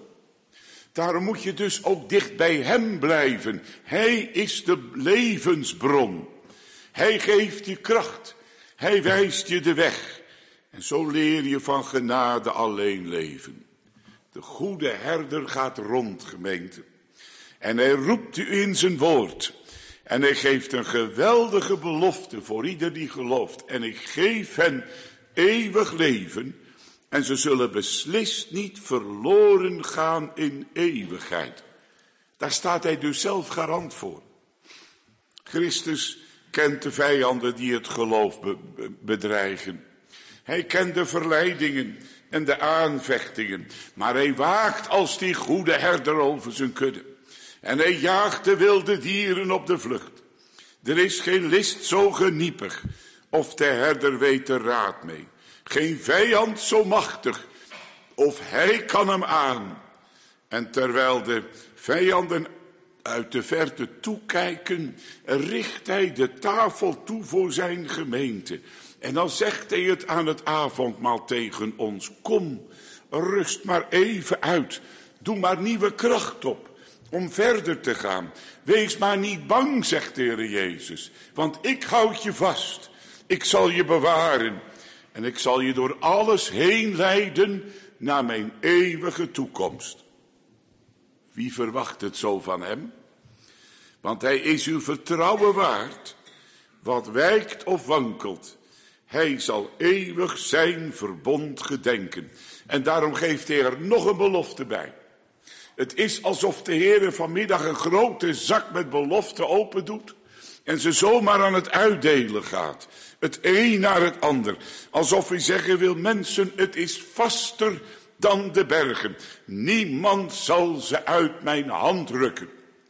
Daarom moet je dus ook dicht bij hem blijven. Hij is de levensbron. Hij geeft je kracht. Hij wijst je de weg. En zo leer je van genade alleen leven. De goede herder gaat rond, gemeente. En hij roept u in zijn woord. En hij geeft een geweldige belofte voor ieder die gelooft. En ik geef hen eeuwig leven. En ze zullen beslist niet verloren gaan in eeuwigheid. Daar staat hij dus zelf garant voor. Christus kent de vijanden die het geloof bedreigen. Hij kent de verleidingen en de aanvechtingen. Maar hij waakt als die goede herder over zijn kudde. En hij jaagt de wilde dieren op de vlucht. Er is geen list zo geniepig, of de herder weet er raad mee. Geen vijand zo machtig, of hij kan hem aan. En terwijl de vijanden uit de verte toekijken, richt hij de tafel toe voor zijn gemeente. En dan zegt hij het aan het avondmaal tegen ons. Kom, rust maar even uit. Doe maar nieuwe kracht op om verder te gaan. Wees maar niet bang, zegt de Heer Jezus. Want ik houd je vast. Ik zal je bewaren. En ik zal je door alles heen leiden naar mijn eeuwige toekomst. Wie verwacht het zo van hem? Want hij is uw vertrouwen waard. Wat wijkt of wankelt, hij zal eeuwig zijn verbond gedenken. En daarom geeft hij er nog een belofte bij. Het is alsof de Heer vanmiddag een grote zak met beloften open doet en ze zomaar aan het uitdelen gaat. Het een naar het ander. Alsof hij zeggen wil, mensen, het is vaster dan de bergen. Niemand zal ze uit mijn hand rukken.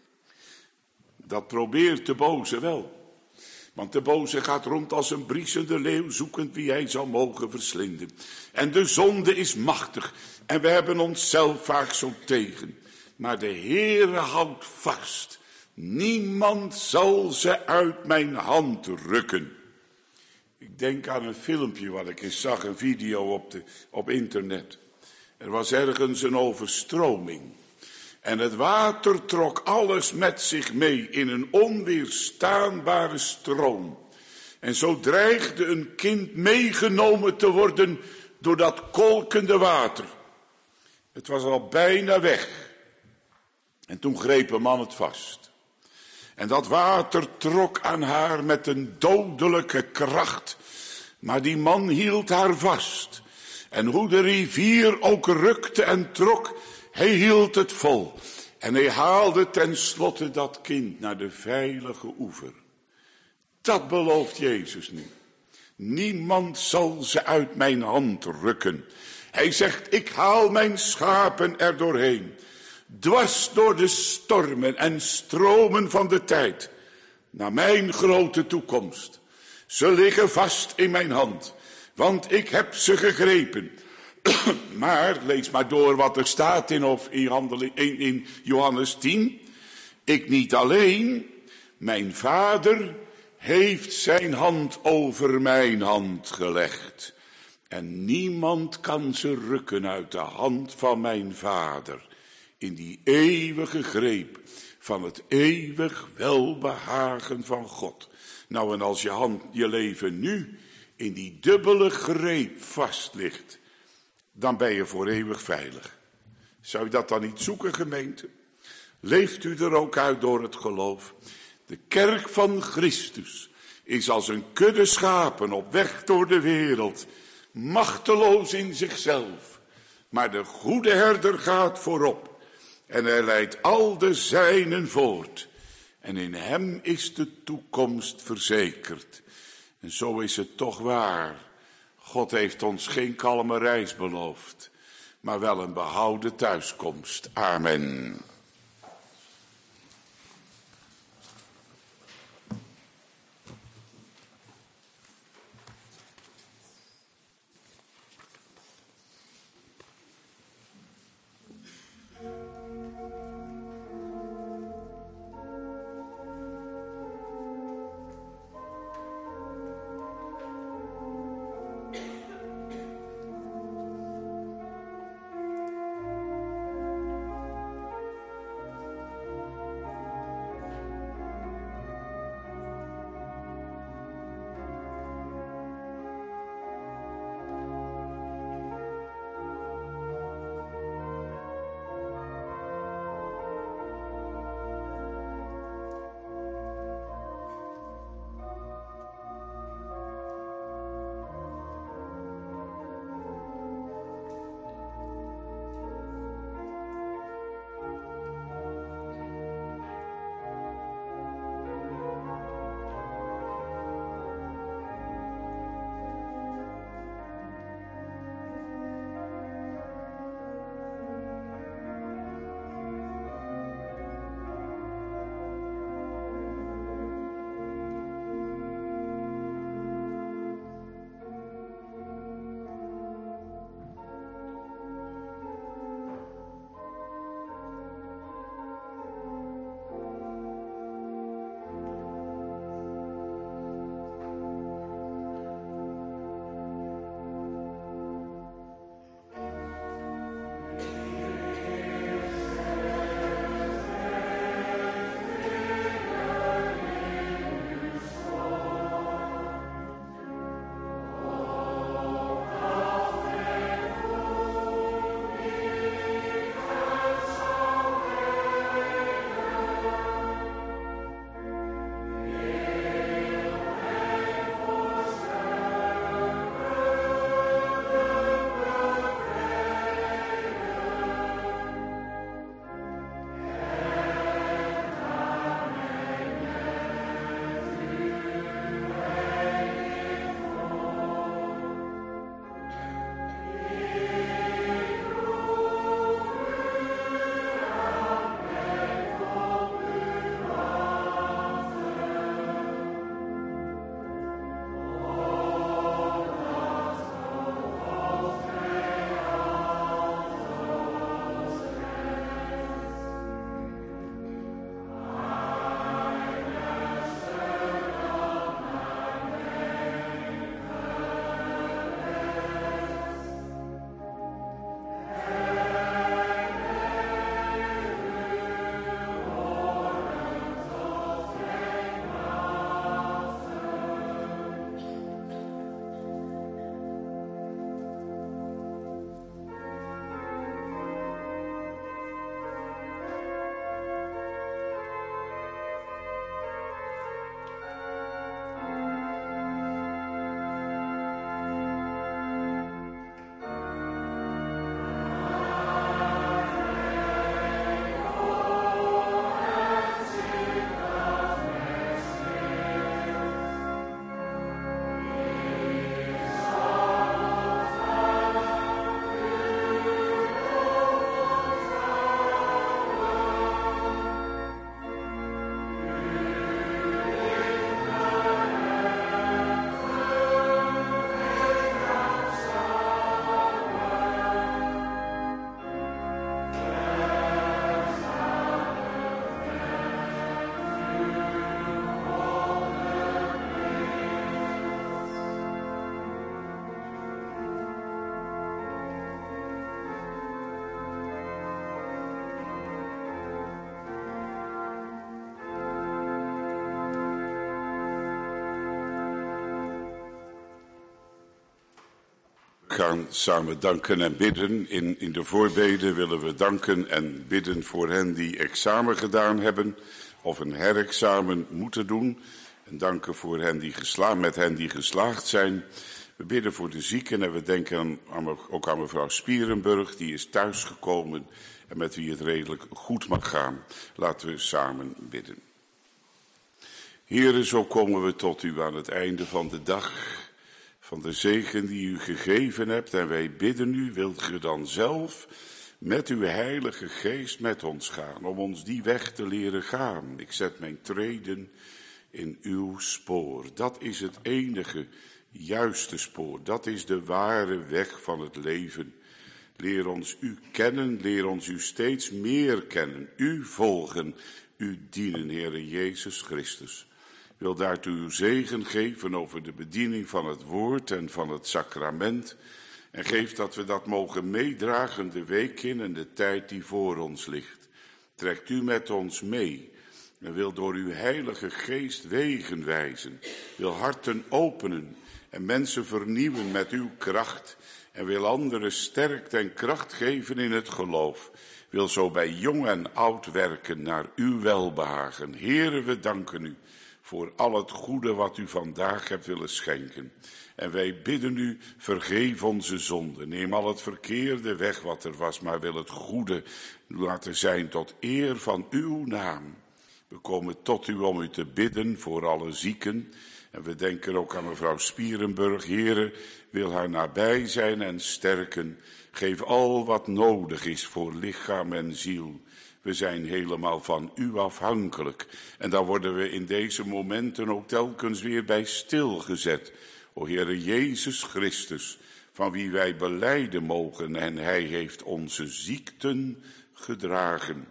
Dat probeert de boze wel. Want de boze gaat rond als een briesende leeuw, zoekend wie hij zou mogen verslinden. En de zonde is machtig. En we hebben onszelf vaak zo tegen. Maar de Heere houdt vast. Niemand zal ze uit mijn hand rukken. Ik denk aan een filmpje wat ik eens zag, een video op internet. Er was ergens een overstroming. En het water trok alles met zich mee in een onweerstaanbare stroom. En zo dreigde een kind meegenomen te worden door dat kolkende water. Het was al bijna weg. En toen greep een man het vast. En dat water trok aan haar met een dodelijke kracht. Maar die man hield haar vast. En hoe de rivier ook rukte en trok, hij hield het vol. En hij haalde tenslotte dat kind naar de veilige oever. Dat belooft Jezus nu. Niemand zal ze uit mijn hand rukken. Hij zegt, ik haal mijn schapen er doorheen. Dwars door de stormen en stromen van de tijd. Naar mijn grote toekomst. Ze liggen vast in mijn hand. Want ik heb ze gegrepen. Maar, lees maar door wat er staat in Johannes 10. Ik niet alleen, mijn Vader heeft zijn hand over mijn hand gelegd. En niemand kan ze rukken uit de hand van mijn Vader. In die eeuwige greep van het eeuwig welbehagen van God. Nou, en als je leven nu in die dubbele greep vast ligt, dan ben je voor eeuwig veilig. Zou je dat dan niet zoeken, gemeente? Leeft u er ook uit door het geloof? De kerk van Christus is als een kudde schapen op weg door de wereld, machteloos in zichzelf. Maar de goede herder gaat voorop en hij leidt al de zijnen voort. En in hem is de toekomst verzekerd. En zo is het toch waar. God heeft ons geen kalme reis beloofd, maar wel een behouden thuiskomst. Amen. gaan samen danken en bidden. In de voorbeden willen we danken en bidden voor hen die examen gedaan hebben of een herexamen moeten doen. En danken voor hen die met hen die geslaagd zijn. We bidden voor de zieken en we denken ook aan mevrouw Spierenburg, die is thuisgekomen en met wie het redelijk goed mag gaan. Laten we samen bidden. Heere, zo komen we tot u aan het einde van de dag, van de zegen die u gegeven hebt. En wij bidden u, wilt u dan zelf met uw heilige geest met ons gaan, om ons die weg te leren gaan. Ik zet mijn treden in uw spoor. Dat is het enige juiste spoor. Dat is de ware weg van het leven. Leer ons u kennen, leer ons u steeds meer kennen. U volgen, u dienen, Heere Jezus Christus. Ik wil daartoe uw zegen geven over de bediening van het woord en van het sacrament. En geef dat we dat mogen meedragen de week in en de tijd die voor ons ligt. Trekt u met ons mee en wil door uw heilige geest wegen wijzen. Wil harten openen en mensen vernieuwen met uw kracht. En wil anderen sterkte en kracht geven in het geloof. Wil zo bij jong en oud werken naar uw welbehagen. Heere, we danken u voor al het goede wat u vandaag hebt willen schenken. En wij bidden u, vergeef onze zonden. Neem al het verkeerde weg wat er was, maar wil het goede laten zijn tot eer van uw naam. We komen tot u om u te bidden voor alle zieken. En we denken ook aan mevrouw Spierenburg. Heere, wil haar nabij zijn en sterken. Geef al wat nodig is voor lichaam en ziel. We zijn helemaal van u afhankelijk. En daar worden we in deze momenten ook telkens weer bij stilgezet. O Heere Jezus Christus, van wie wij belijden mogen. En hij heeft onze ziekten gedragen.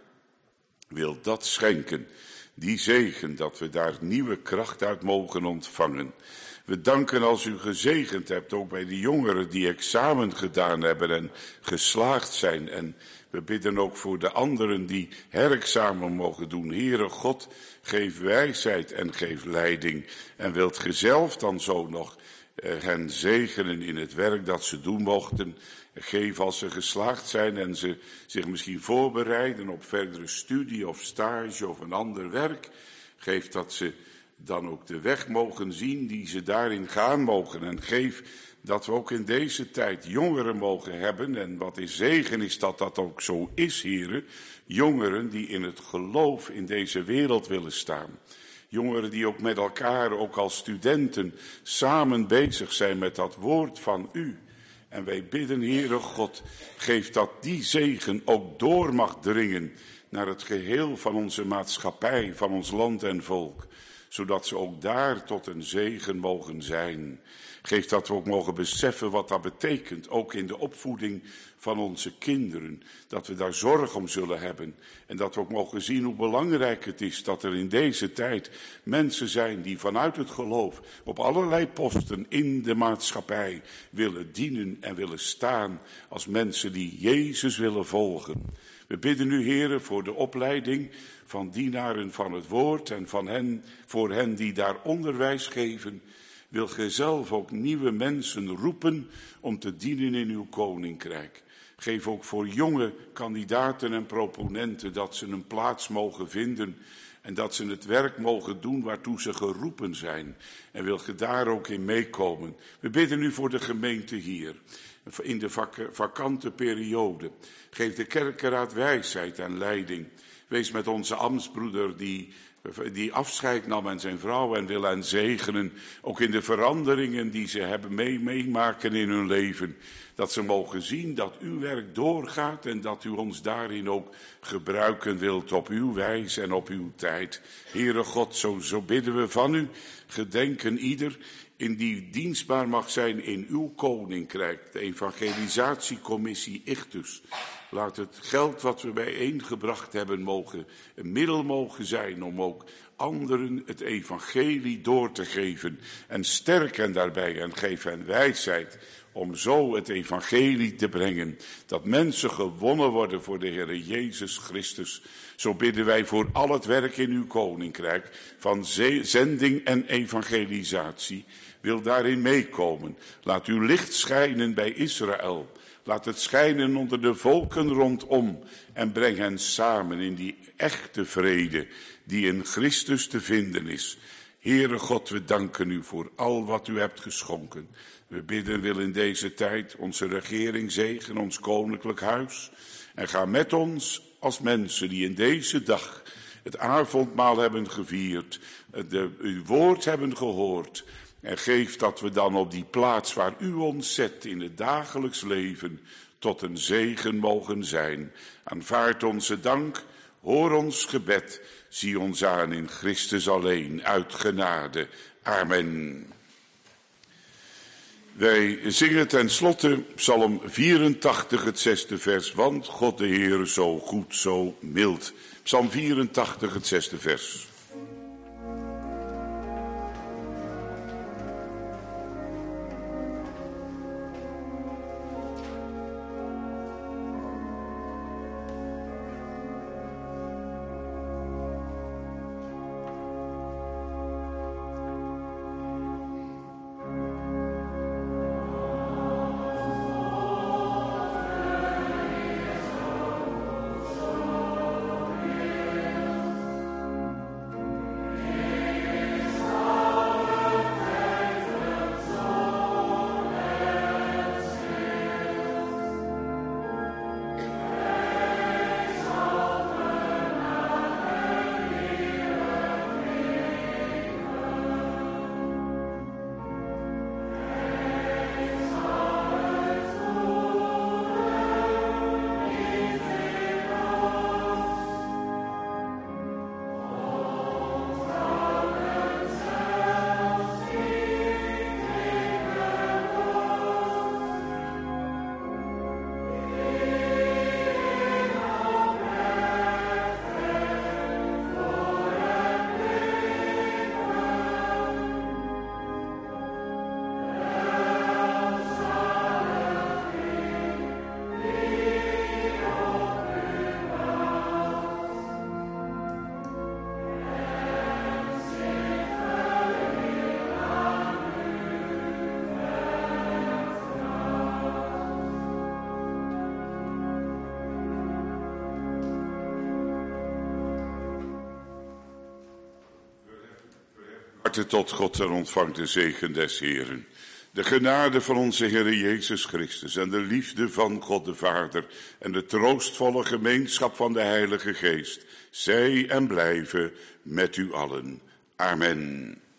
Wil dat schenken, die zegen, dat we daar nieuwe kracht uit mogen ontvangen. We danken als u gezegend hebt, ook bij de jongeren die examen gedaan hebben en geslaagd zijn. En we bidden ook voor de anderen die herexamen mogen doen. Heere God, geef wijsheid en geef leiding. En wilt ge zelf dan zo nog hen zegenen in het werk dat ze doen mochten. Geef als ze geslaagd zijn en ze zich misschien voorbereiden op verdere studie of stage of een ander werk. Geef dat ze dan ook de weg mogen zien die ze daarin gaan mogen. En geef dat we ook in deze tijd jongeren mogen hebben. En wat is zegen is dat dat ook zo is, heren. Jongeren die in het geloof in deze wereld willen staan. Jongeren die ook met elkaar, ook als studenten, samen bezig zijn met dat woord van u. En wij bidden, Heere God, geef dat die zegen ook door mag dringen naar het geheel van onze maatschappij, van ons land en volk. Zodat ze ook daar tot een zegen mogen zijn. Geef dat we ook mogen beseffen wat dat betekent, ook in de opvoeding van onze kinderen. Dat we daar zorg om zullen hebben. En dat we ook mogen zien hoe belangrijk het is dat er in deze tijd mensen zijn die vanuit het geloof op allerlei posten in de maatschappij willen dienen en willen staan als mensen die Jezus willen volgen. We bidden u, Heere, voor de opleiding van dienaren van het woord en voor hen die daar onderwijs geven. Wil gij zelf ook nieuwe mensen roepen om te dienen in uw koninkrijk. Geef ook voor jonge kandidaten en proponenten dat ze een plaats mogen vinden en dat ze het werk mogen doen waartoe ze geroepen zijn. En wil ge daar ook in meekomen. We bidden u voor de gemeente hier, in de vakante periode. Geef de kerkeraad wijsheid en leiding. Wees met onze ambtsbroeder die afscheid nam en zijn vrouw en wil hen zegenen. Ook in de veranderingen die ze hebben meemaken in hun leven. Dat ze mogen zien dat uw werk doorgaat en dat u ons daarin ook gebruiken wilt op uw wijze en op uw tijd. Heere God, zo bidden we van u. Gedenken ieder in die dienstbaar mag zijn in uw koninkrijk. De evangelisatiecommissie Ichthus. Laat het geld wat we bijeengebracht hebben een middel mogen zijn om ook anderen het evangelie door te geven. En sterk hen daarbij en geef hen wijsheid om zo het evangelie te brengen, dat mensen gewonnen worden voor de Heer Jezus Christus. Zo bidden wij voor al het werk in uw koninkrijk, van zending en evangelisatie. Wil daarin meekomen. Laat uw licht schijnen bij Israël. Laat het schijnen onder de volken rondom en breng hen samen in die echte vrede die in Christus te vinden is. Heere God, we danken u voor al wat u hebt geschonken. We bidden wil in deze tijd onze regering zegenen, ons koninklijk huis. En ga met ons als mensen die in deze dag het avondmaal hebben gevierd, uw woord hebben gehoord. En geef dat we dan op die plaats waar u ons zet in het dagelijks leven tot een zegen mogen zijn. Aanvaard onze dank, hoor ons gebed, zie ons aan in Christus alleen, uit genade. Amen. Wij zingen ten slotte Psalm 84, het 6e vers, want God de Heer zo goed, zo mild. Psalm 84, het 6e vers. Tot God en ontvangt de zegen des Heeren. De genade van onze Heer Jezus Christus en de liefde van God de Vader en de troostvolle gemeenschap van de Heilige Geest, zij en blijven met u allen. Amen.